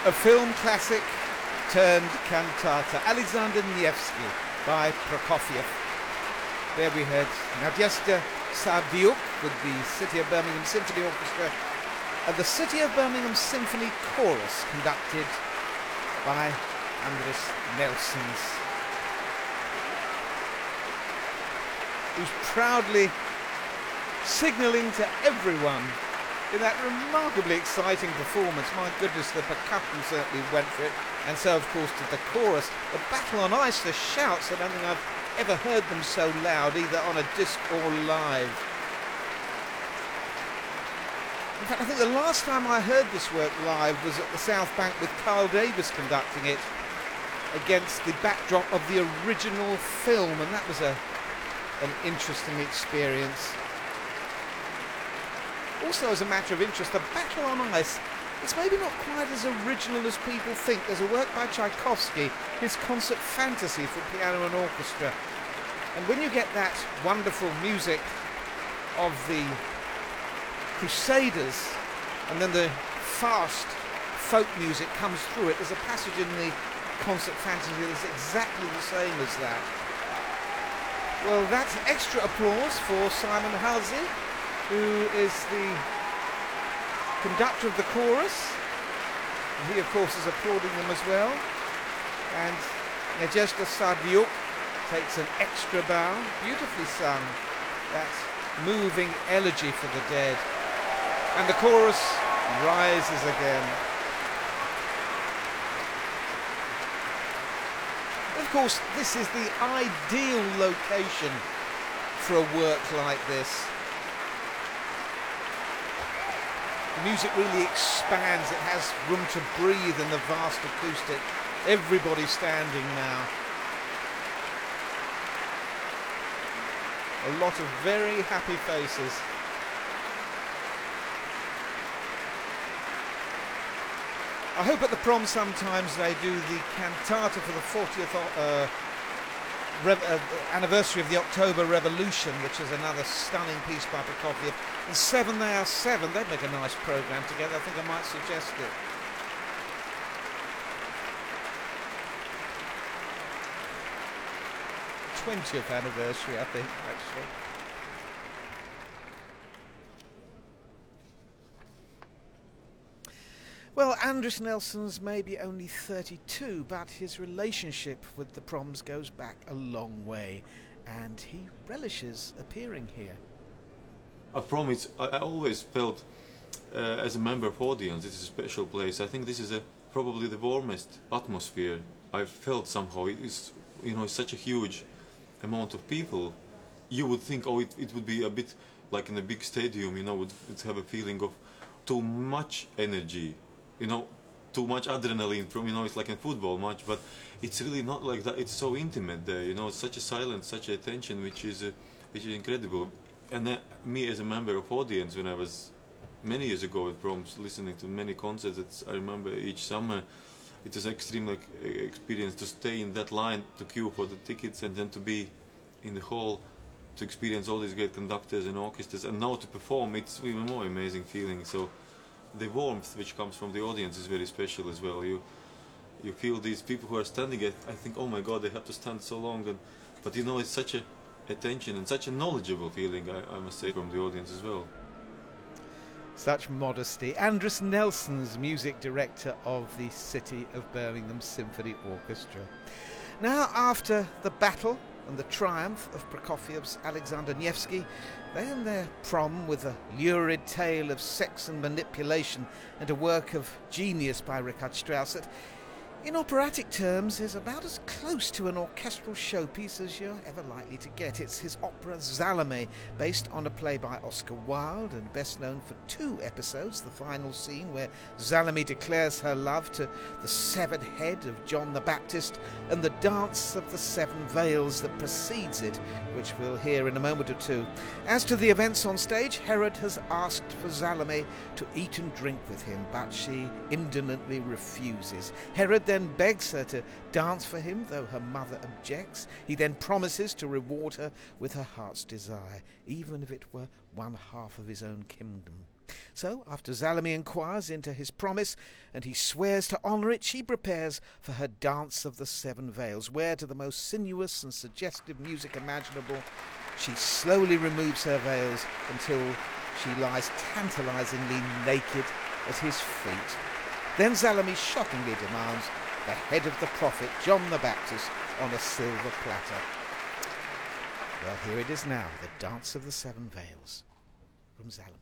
A film classic turned cantata, Alexander Nevsky by Prokofiev. There we heard Nadezhda Saviuk with the City of Birmingham Symphony Orchestra and the City of Birmingham Symphony Chorus, conducted by Andris Nelsons, who's proudly signalling to everyone in that remarkably exciting performance. My goodness, the percussion certainly went for it, and so of course did the chorus. The battle on ice, the shouts, I don't think I've ever heard them so loud, either on a disc or live. In fact, I think the last time I heard this work live was at the South Bank with Carl Davis conducting it against the backdrop of the original film, and that was an interesting experience. Also, as a matter of interest, the Battle on Ice, it's maybe not quite as original as people think. There's a work by Tchaikovsky, his Concert Fantasy for piano and orchestra. And when you get that wonderful music of the Crusaders, and then the fast folk music comes through it, there's a passage in the Concert Fantasy that's exactly the same as that. Well, that's extra applause for Simon Halsey, who is the conductor of the chorus. And he, of course, is applauding them as well. And Nadezhda Saviuk takes an extra bow. Beautifully sung. That moving elegy for the dead. And the chorus rises again. Of course, this is the ideal location for a work like this. The music really expands, it has room to breathe in the vast acoustic. Everybody's standing now. A lot of very happy faces. I hope at the prom sometimes they do the cantata for the 40th anniversary of the October Revolution, which is another stunning piece by Prokofiev. And 7 They Are 7, they'd make a nice programme together. I think I might suggest it. '20th anniversary, I think, actually. Well, Andris Nelsons may be only 32, but his relationship with the Proms goes back a long way, and he relishes appearing here. A prom is, I always felt, as a member of audience, it's a special place. I think this is probably the warmest atmosphere I've felt somehow. It's, it's such a huge amount of people. You would think, it would be a bit like in a big stadium, would have a feeling of too much energy. Too much adrenaline from, it's like a football match, but it's really not like that. It's so intimate there, it's such a silence, such a tension, which is incredible. And me as a member of audience, when I was many years ago at proms, listening to many concerts, I remember each summer, it was an extreme experience to stay in that line, to queue for the tickets, and then to be in the hall, to experience all these great conductors and orchestras, and now to perform, it's even more amazing feeling. So the warmth which comes from the audience is very special as well. You feel these people who are standing it, I think, oh my God, they have to stand so long, but it's such a attention and such a knowledgeable feeling, I must say, from the audience as well. Such modesty. Andris Nelsons, music director of the City of Birmingham Symphony Orchestra. Now, after the battle and the triumph of Prokofiev's Alexander Nevsky, they end their prom with a lurid tale of sex and manipulation and a work of genius by Richard Strauss that, in operatic terms, is about as close to an orchestral showpiece as you're ever likely to get. It's his opera Salome, based on a play by Oscar Wilde and best known for 2 episodes. The final scene where Salome declares her love to the severed head of John the Baptist, and the dance of the 7 veils that precedes it, which we'll hear in a moment or two. As to the events on stage, Herod has asked for Salome to eat and drink with him, but she indolently refuses. Herod then begs her to dance for him, though her mother objects. He then promises to reward her with her heart's desire, even if it were 1/2 of his own kingdom. So, after Salome inquires into his promise, and he swears to honour it, she prepares for her Dance of the Seven Veils, where, to the most sinuous and suggestive music imaginable, she slowly removes her veils until she lies tantalisingly naked at his feet. Then Salome shockingly demands the head of the prophet, John the Baptist, on a silver platter. Well, here it is now, the Dance of the Seven Veils, from Salome.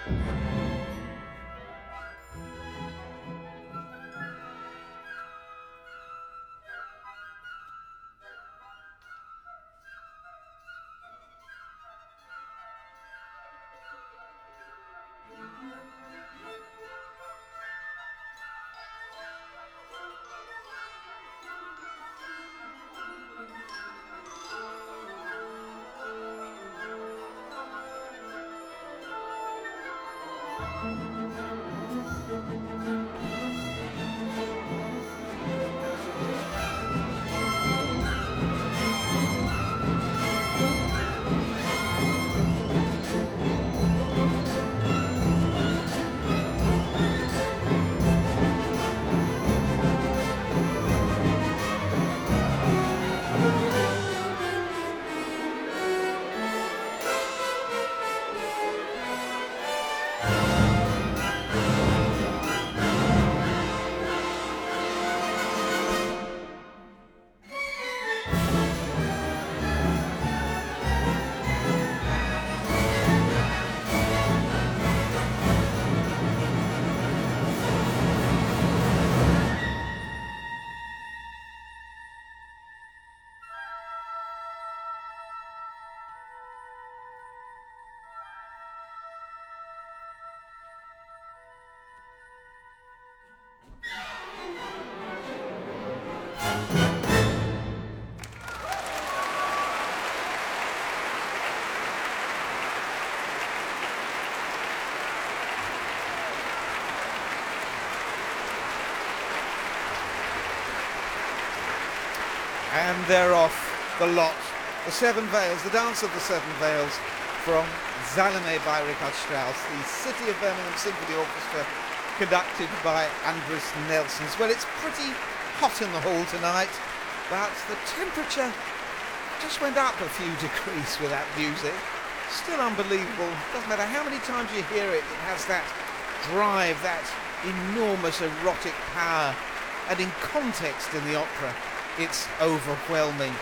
And they're off, the lot. The Seven Veils, the Dance of the Seven Veils from Salome by Richard Strauss, the City of Birmingham Symphony Orchestra, conducted by Andris Nelsons. Well, it's pretty hot in the hall tonight, but the temperature just went up a few degrees with that music. Still unbelievable. Doesn't matter how many times you hear it, it has that drive, that enormous erotic power. And in context in the opera, it's overwhelming.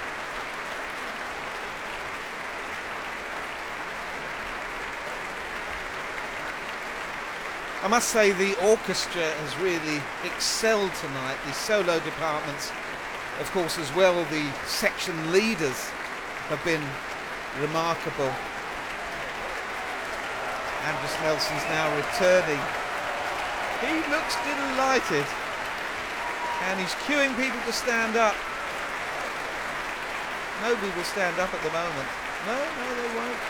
I must say the orchestra has really excelled tonight. The solo departments, of course, as well, the section leaders have been remarkable. Andris Nelson's now returning. He looks delighted. And he's cueing people to stand up. Nobody will stand up at the moment. No, they won't.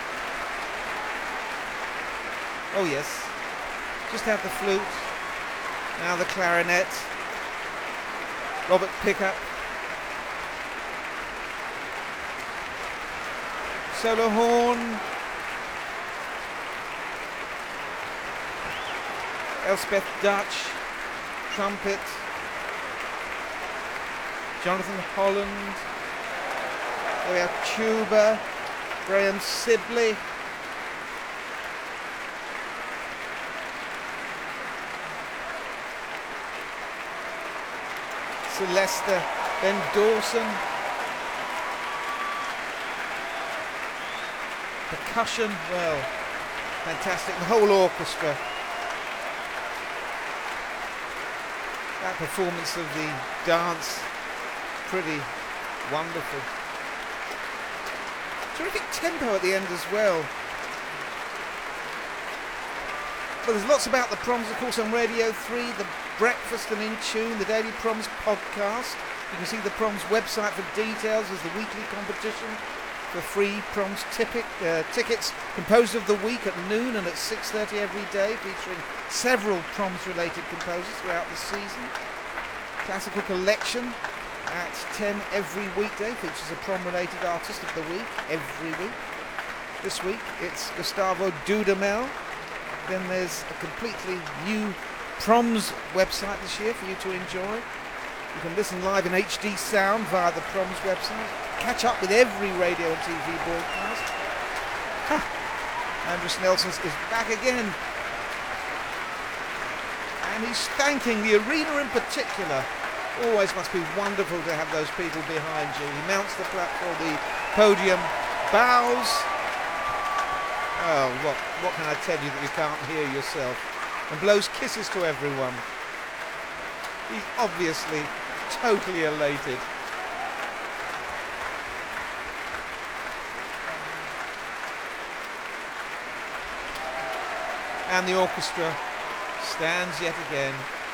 Oh yes. Just have the flute. Now the clarinet. Robert Pickup. Solo horn. Elspeth Dutch. Trumpet. Jonathan Holland. We have tuba, Graham Sibley. Celesta Ben Dawson. Percussion, well, fantastic. The whole orchestra. That performance of the dance, pretty wonderful. Terrific tempo at the end as well. Well, there's lots about the proms, of course, on Radio 3, the Breakfast and In Tune, the Daily Proms podcast. You can see the proms website for details. There's the weekly competition for free proms tickets, composed of the week at noon and at 6:30 every day, featuring several proms-related composers throughout the season. Classical collection at 10 every weekday, features a prom-related artist of the week every week. This week it's Gustavo Dudamel. Then there's a completely new proms website this year for you to enjoy. You can listen live in HD sound via the proms website. Catch up with every radio and TV broadcast. Andris Nelsons is back again. And he's thanking the arena in particular. Always must be wonderful to have those people behind you. He mounts the platform, the podium, bows, Oh, what can I tell you that you can't hear yourself? And blows kisses to everyone. He's obviously totally elated. And the orchestra stands yet again.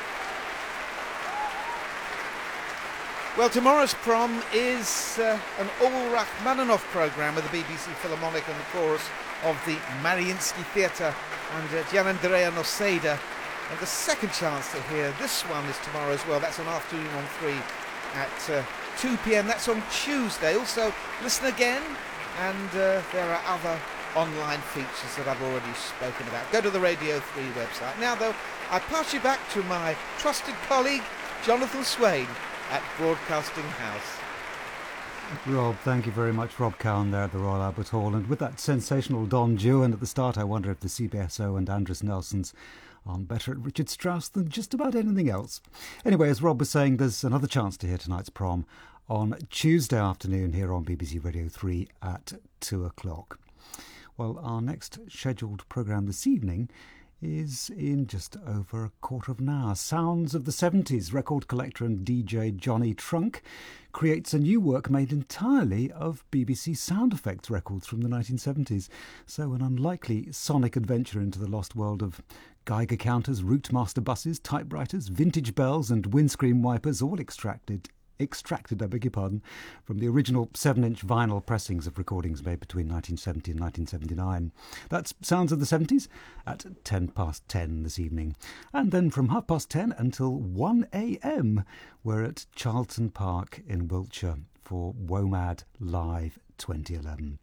Well, tomorrow's prom is an all Rachmaninoff programme with the BBC Philharmonic and the chorus of the Mariinsky Theatre and Gianandrea Noseda. And the second chance to hear this one is tomorrow as well. That's an afternoon on 3 at 2 p.m. That's on Tuesday. Also, listen again. And there are other online features that I've already spoken about. Go to the Radio 3 website. Now, though, I pass you back to my trusted colleague, Jonathan Swain, at Broadcasting House. Rob, thank you very much. Rob Cowan there at the Royal Albert Hall. And with that sensational Don Juan at the start, I wonder if the CBSO and Andres Nelsons aren't better at Richard Strauss than just about anything else. Anyway, as Rob was saying, there's another chance to hear tonight's prom on Tuesday afternoon here on BBC Radio 3 at 2 o'clock. Well, our next scheduled programme this evening is in just over a quarter of an hour. Sounds of the 70s. Record collector and DJ Johnny Trunk creates a new work made entirely of BBC sound effects records from the 1970s. So an unlikely sonic adventure into the lost world of Geiger counters, Routemaster buses, typewriters, vintage bells and windscreen wipers, all extracted, I beg your pardon, from the original 7-inch vinyl pressings of recordings made between 1970 and 1979. That's Sounds of the 70s at 10:10 this evening. And then from 10:30 until 1 a.m, we're at Charlton Park in Wiltshire for WOMAD Live 2011.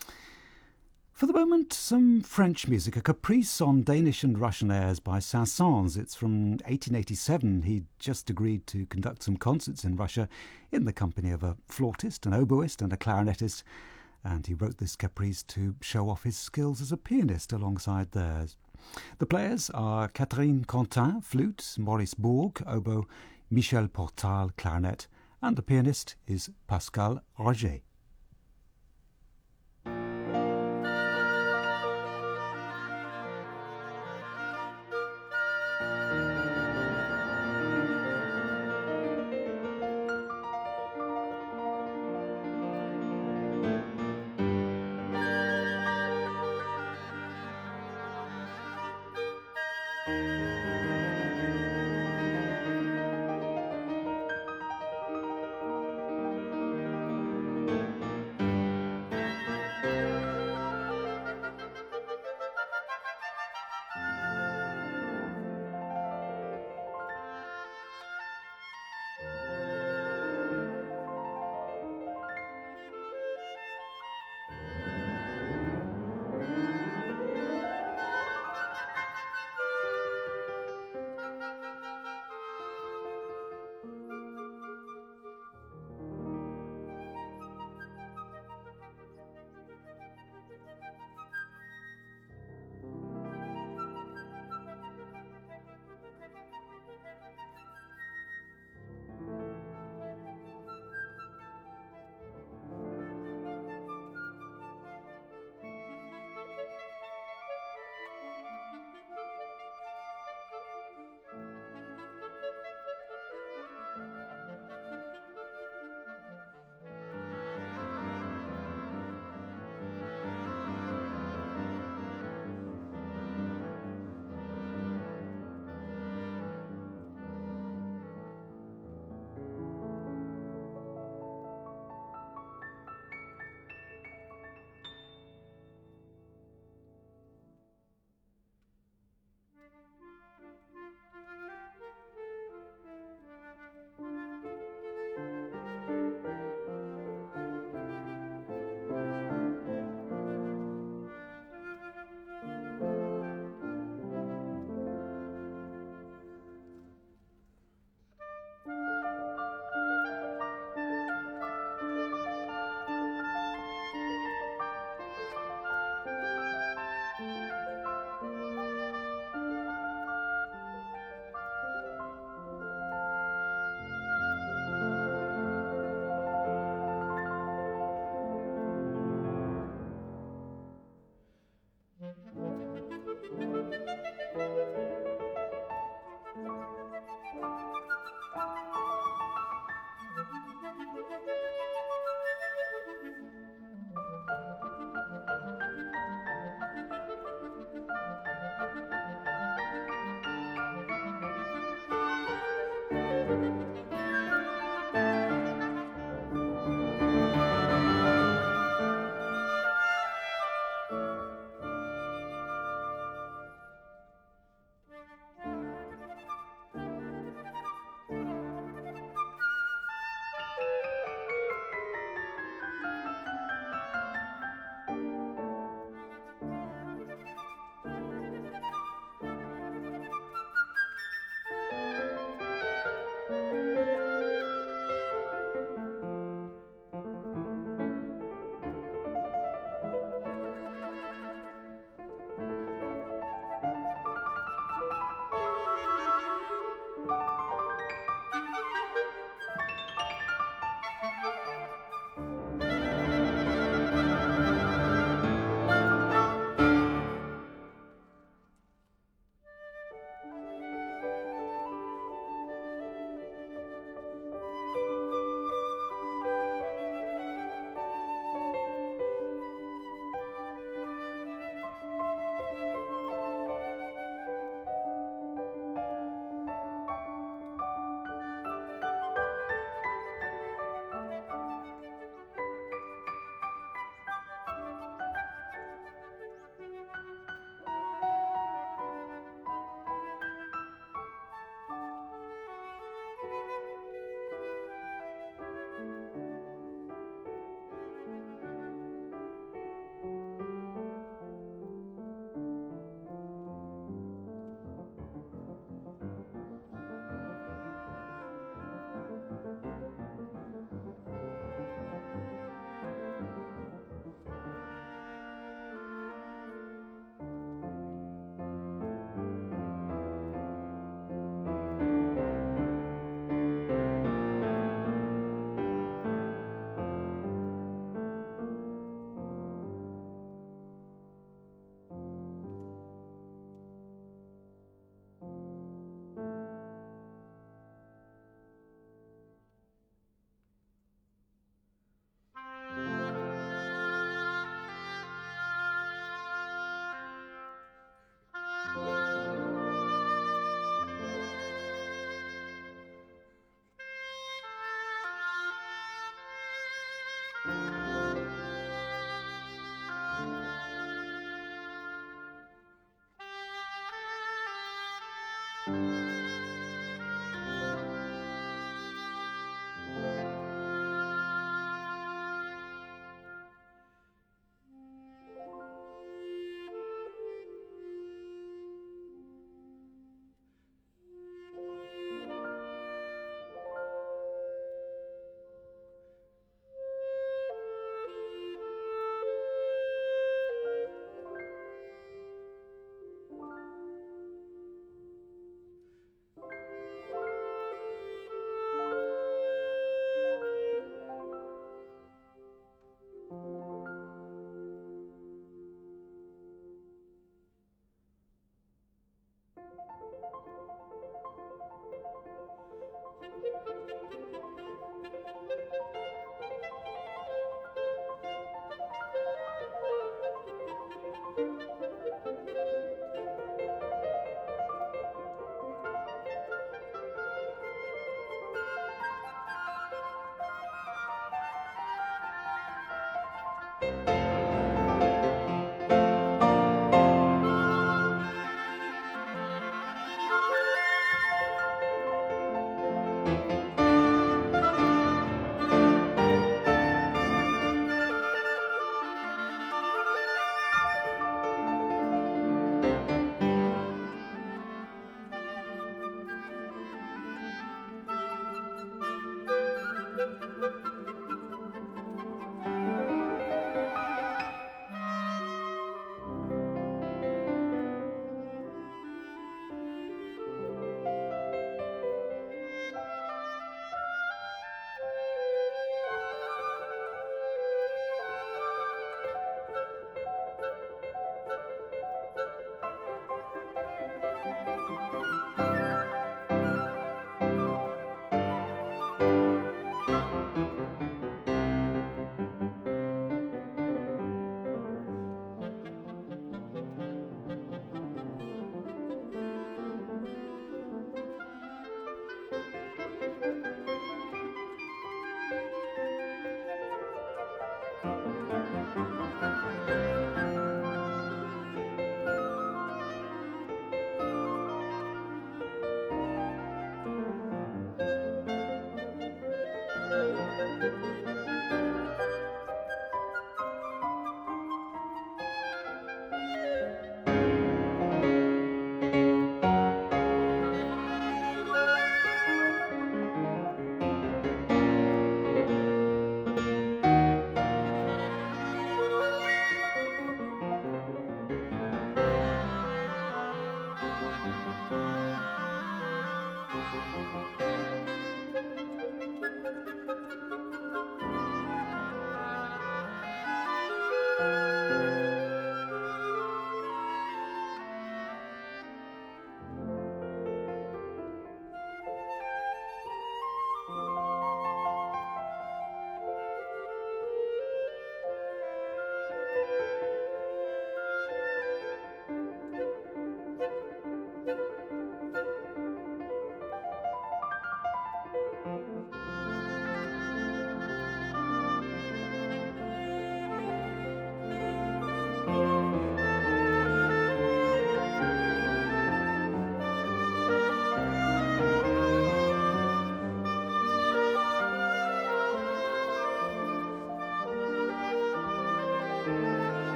For the moment, some French music, a caprice on Danish and Russian airs by Saint-Saëns. It's from 1887. He'd just agreed to conduct some concerts in Russia in the company of a flautist, an oboist and a clarinetist, and he wrote this caprice to show off his skills as a pianist alongside theirs. The players are Catherine Quentin, flute, Maurice Bourg, oboe, Michel Portal, clarinet, and the pianist is Pascal Roger.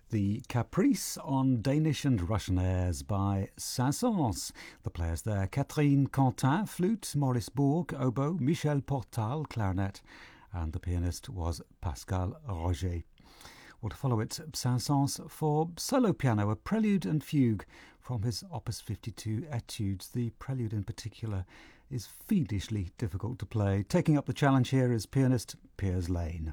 The Caprice on Danish and Russian airs by Saint-Saëns. The players there: Catherine Quentin, flute; Maurice Bourg, oboe; Michel Portal, clarinet; and the pianist was Pascal Roger. Well, to follow it, Saint-Saëns for solo piano, a prelude and fugue from his Opus 52 Etudes. The prelude in particular is fiendishly difficult to play. Taking up the challenge here is pianist Piers Lane.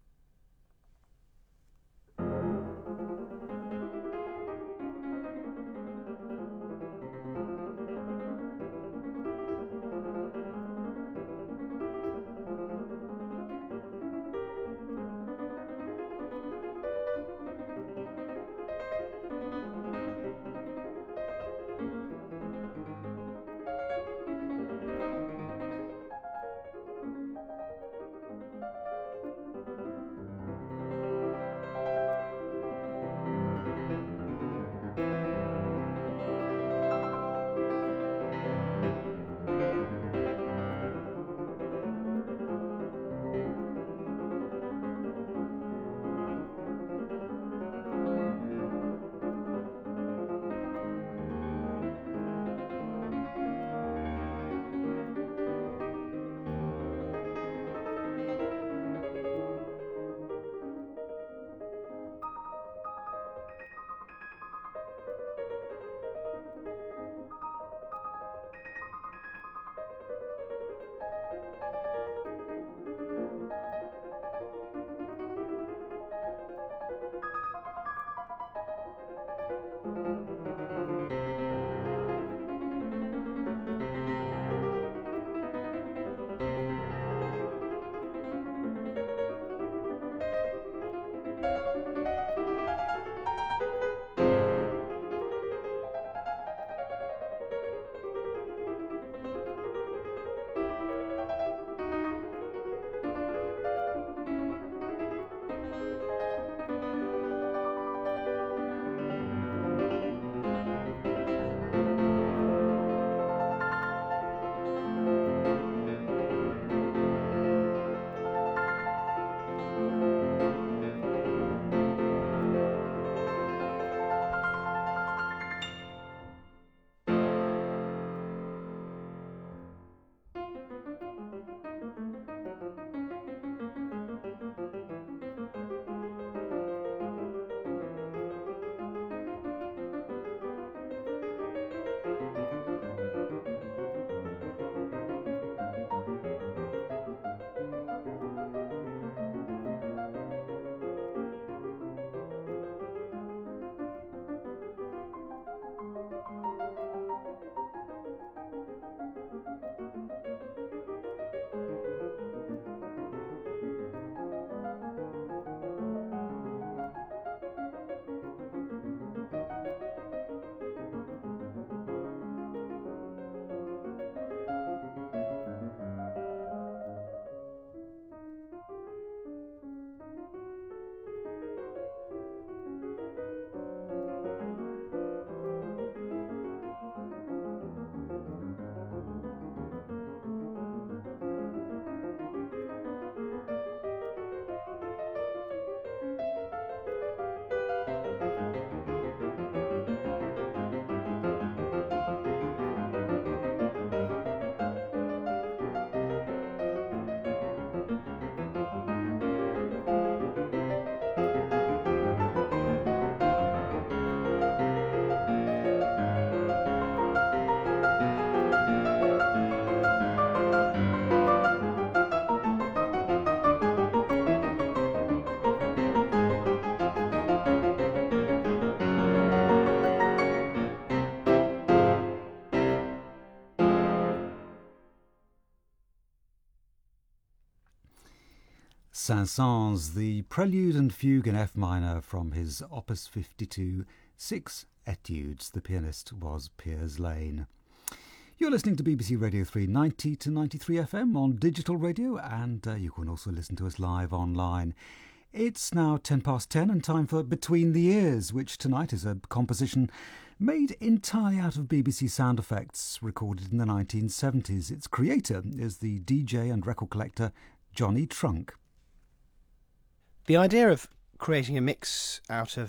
Saint-Saëns, the Prelude and Fugue in F minor from his Opus 52 6 Etudes. The pianist was Piers Lane. You're listening to BBC Radio 3, 90 to 93 FM on digital radio, and you can also listen to us live online. It's now 10:10 and time for Between the Ears, which tonight is a composition made entirely out of BBC sound effects, recorded in the 1970s. Its creator is the DJ and record collector Johnny Trunk. The idea of creating a mix out of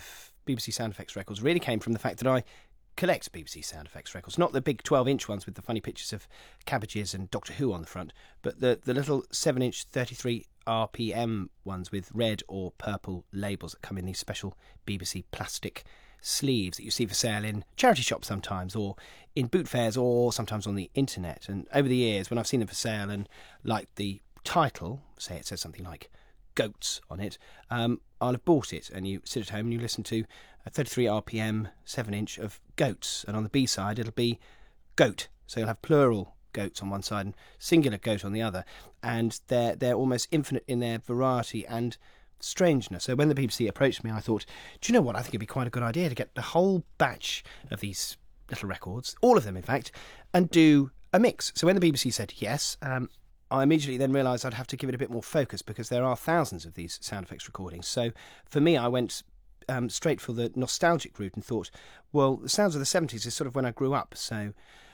BBC sound effects records really came from the fact that I collect BBC sound effects records. Not the big 12-inch ones with the funny pictures of cabbages and Doctor Who on the front, but the little 7-inch 33 RPM ones with red or purple labels that come in these special BBC plastic sleeves that you see for sale in charity shops sometimes, or in boot fairs, or sometimes on the internet. And over the years, when I've seen them for sale and liked the title, say it says something like Goats on it, I'll have bought it, and you sit at home and you listen to a 33 RPM 7-inch of Goats, and on the B side it'll be Goat, so you'll have plural goats on one side and singular goat on the other, and they're almost infinite in their variety and strangeness. So when the BBC approached me, I thought, do you know what, I think it'd be quite a good idea to get the whole batch of these little records, all of them in fact, and do a mix. So when the BBC said yes, I immediately then realised I'd have to give it a bit more focus, because there are thousands of these sound effects recordings. So for me, I went straight for the nostalgic route and thought, well, the sounds of the 70s is sort of when I grew up, so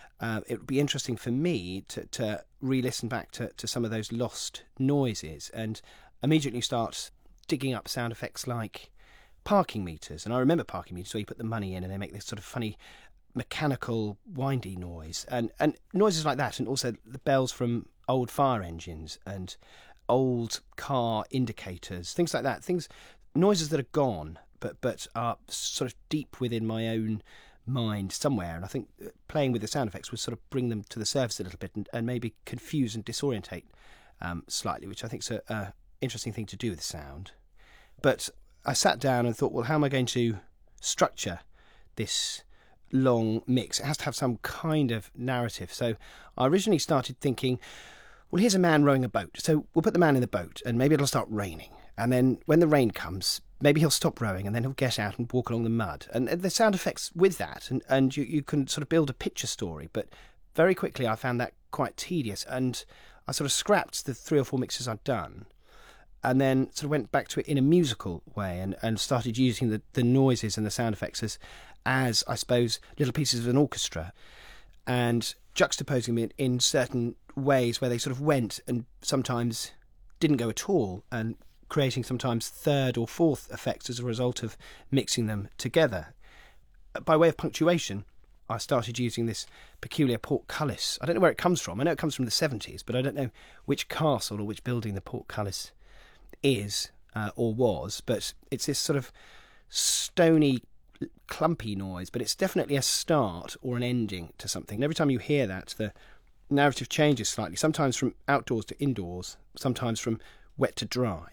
it would be interesting for me to re-listen back to some of those lost noises and immediately start digging up sound effects like parking meters. And I remember parking meters where you put the money in and they make this sort of funny mechanical windy noise, and noises like that, and also the bells from old fire engines and old car indicators, things like that, noises that are gone but are sort of deep within my own mind somewhere. And I think playing with the sound effects would sort of bring them to the surface a little bit and maybe confuse and disorientate slightly, which I think is a interesting thing to do with sound. But I sat down and thought, well, how am I going to structure this long mix? It has to have some kind of narrative. So I originally started thinking, well, here's a man rowing a boat, so we'll put the man in the boat and maybe it'll start raining, and then when the rain comes, maybe he'll stop rowing and then he'll get out and walk along the mud, and the sound effects with that, and you can sort of build a picture story. But very quickly I found that quite tedious, and I sort of scrapped the 3 or 4 mixes I'd done and then sort of went back to it in a musical way and started using the noises and the sound effects as I suppose little pieces of an orchestra, and juxtaposing them in certain ways where they sort of went and sometimes didn't go at all, and creating sometimes third or fourth effects as a result of mixing them together. By way of punctuation, I started using this peculiar portcullis. I don't know where it comes from. I know it comes from the 70s, but I don't know which castle or which building the portcullis is or was, but it's this sort of stony, clumpy noise, but it's definitely a start or an ending to something. And every time you hear that, the narrative changes slightly, sometimes from outdoors to indoors, sometimes from wet to dry.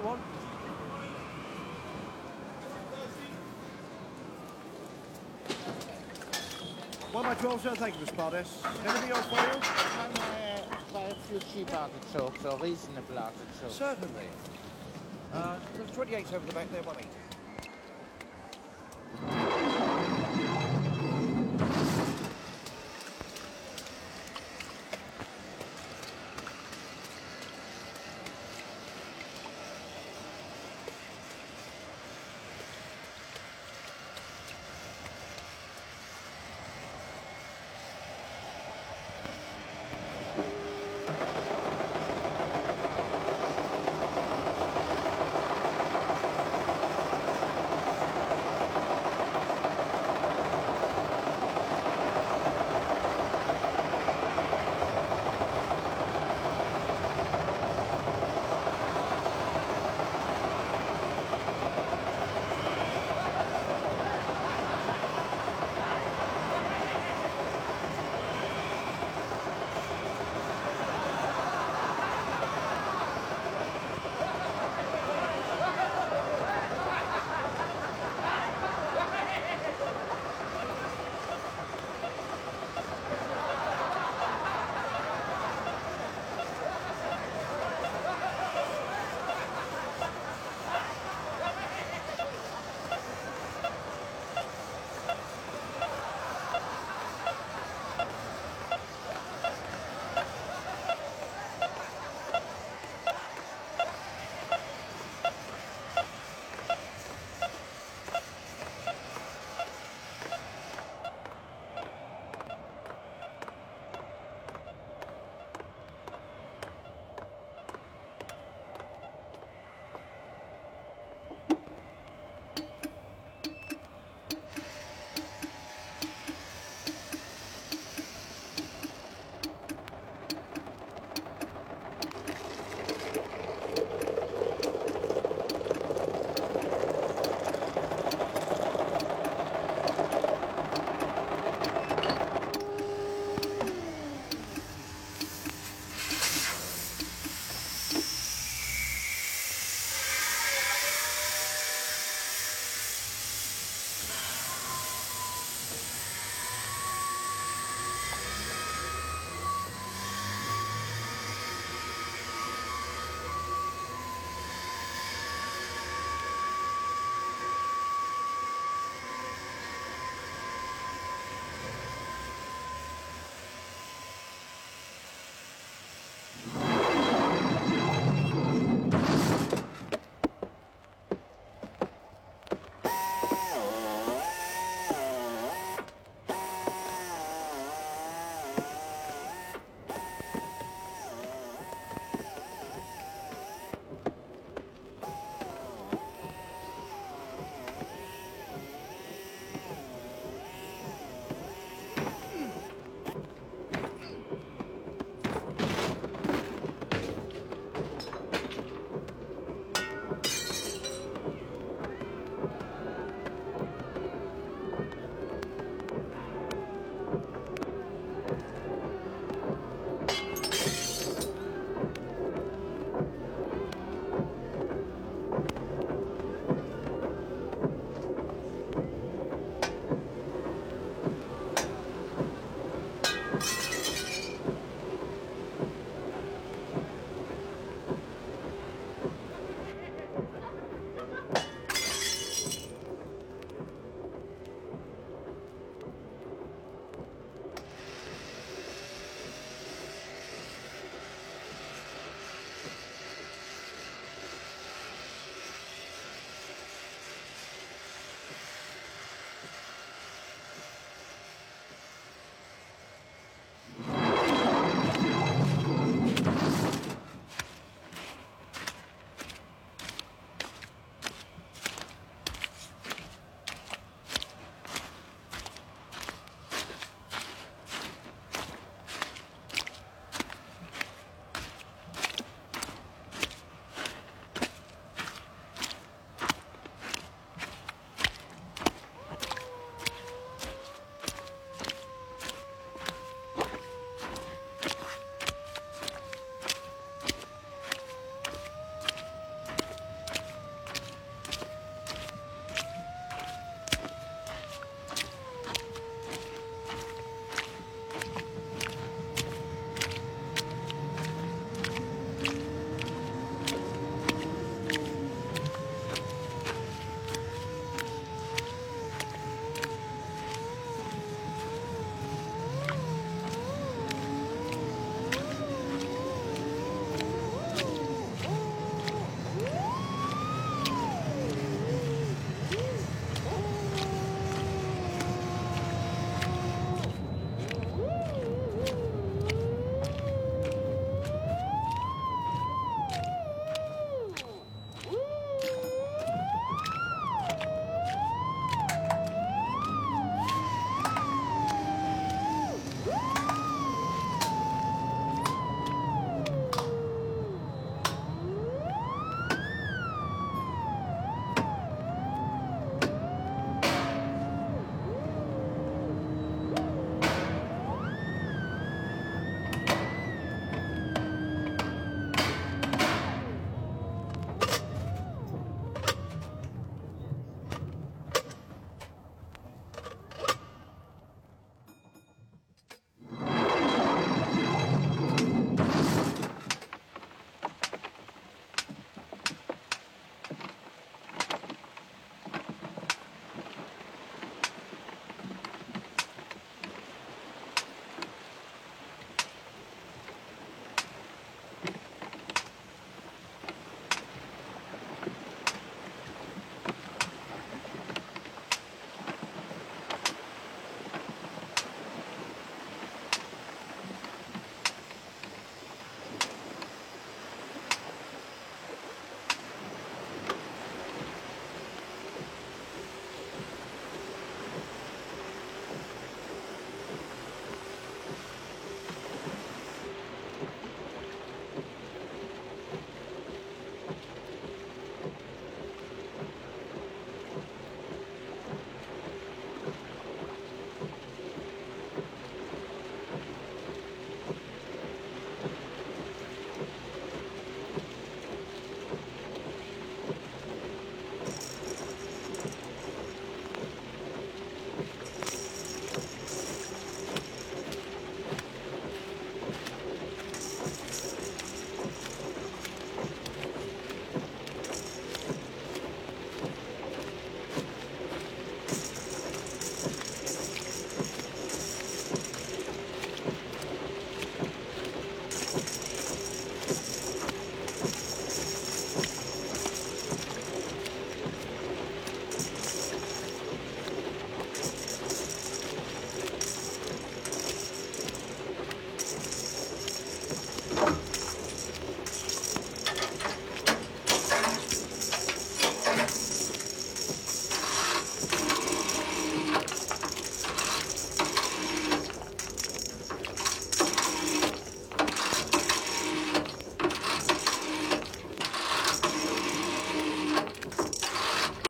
one. 1 by 12, sir. Thank you, Mr. Pardes. Anything else for you? Can I buy a few cheap artichokes or reasonable artichokes? Certainly. There's 28 over the back there, 180.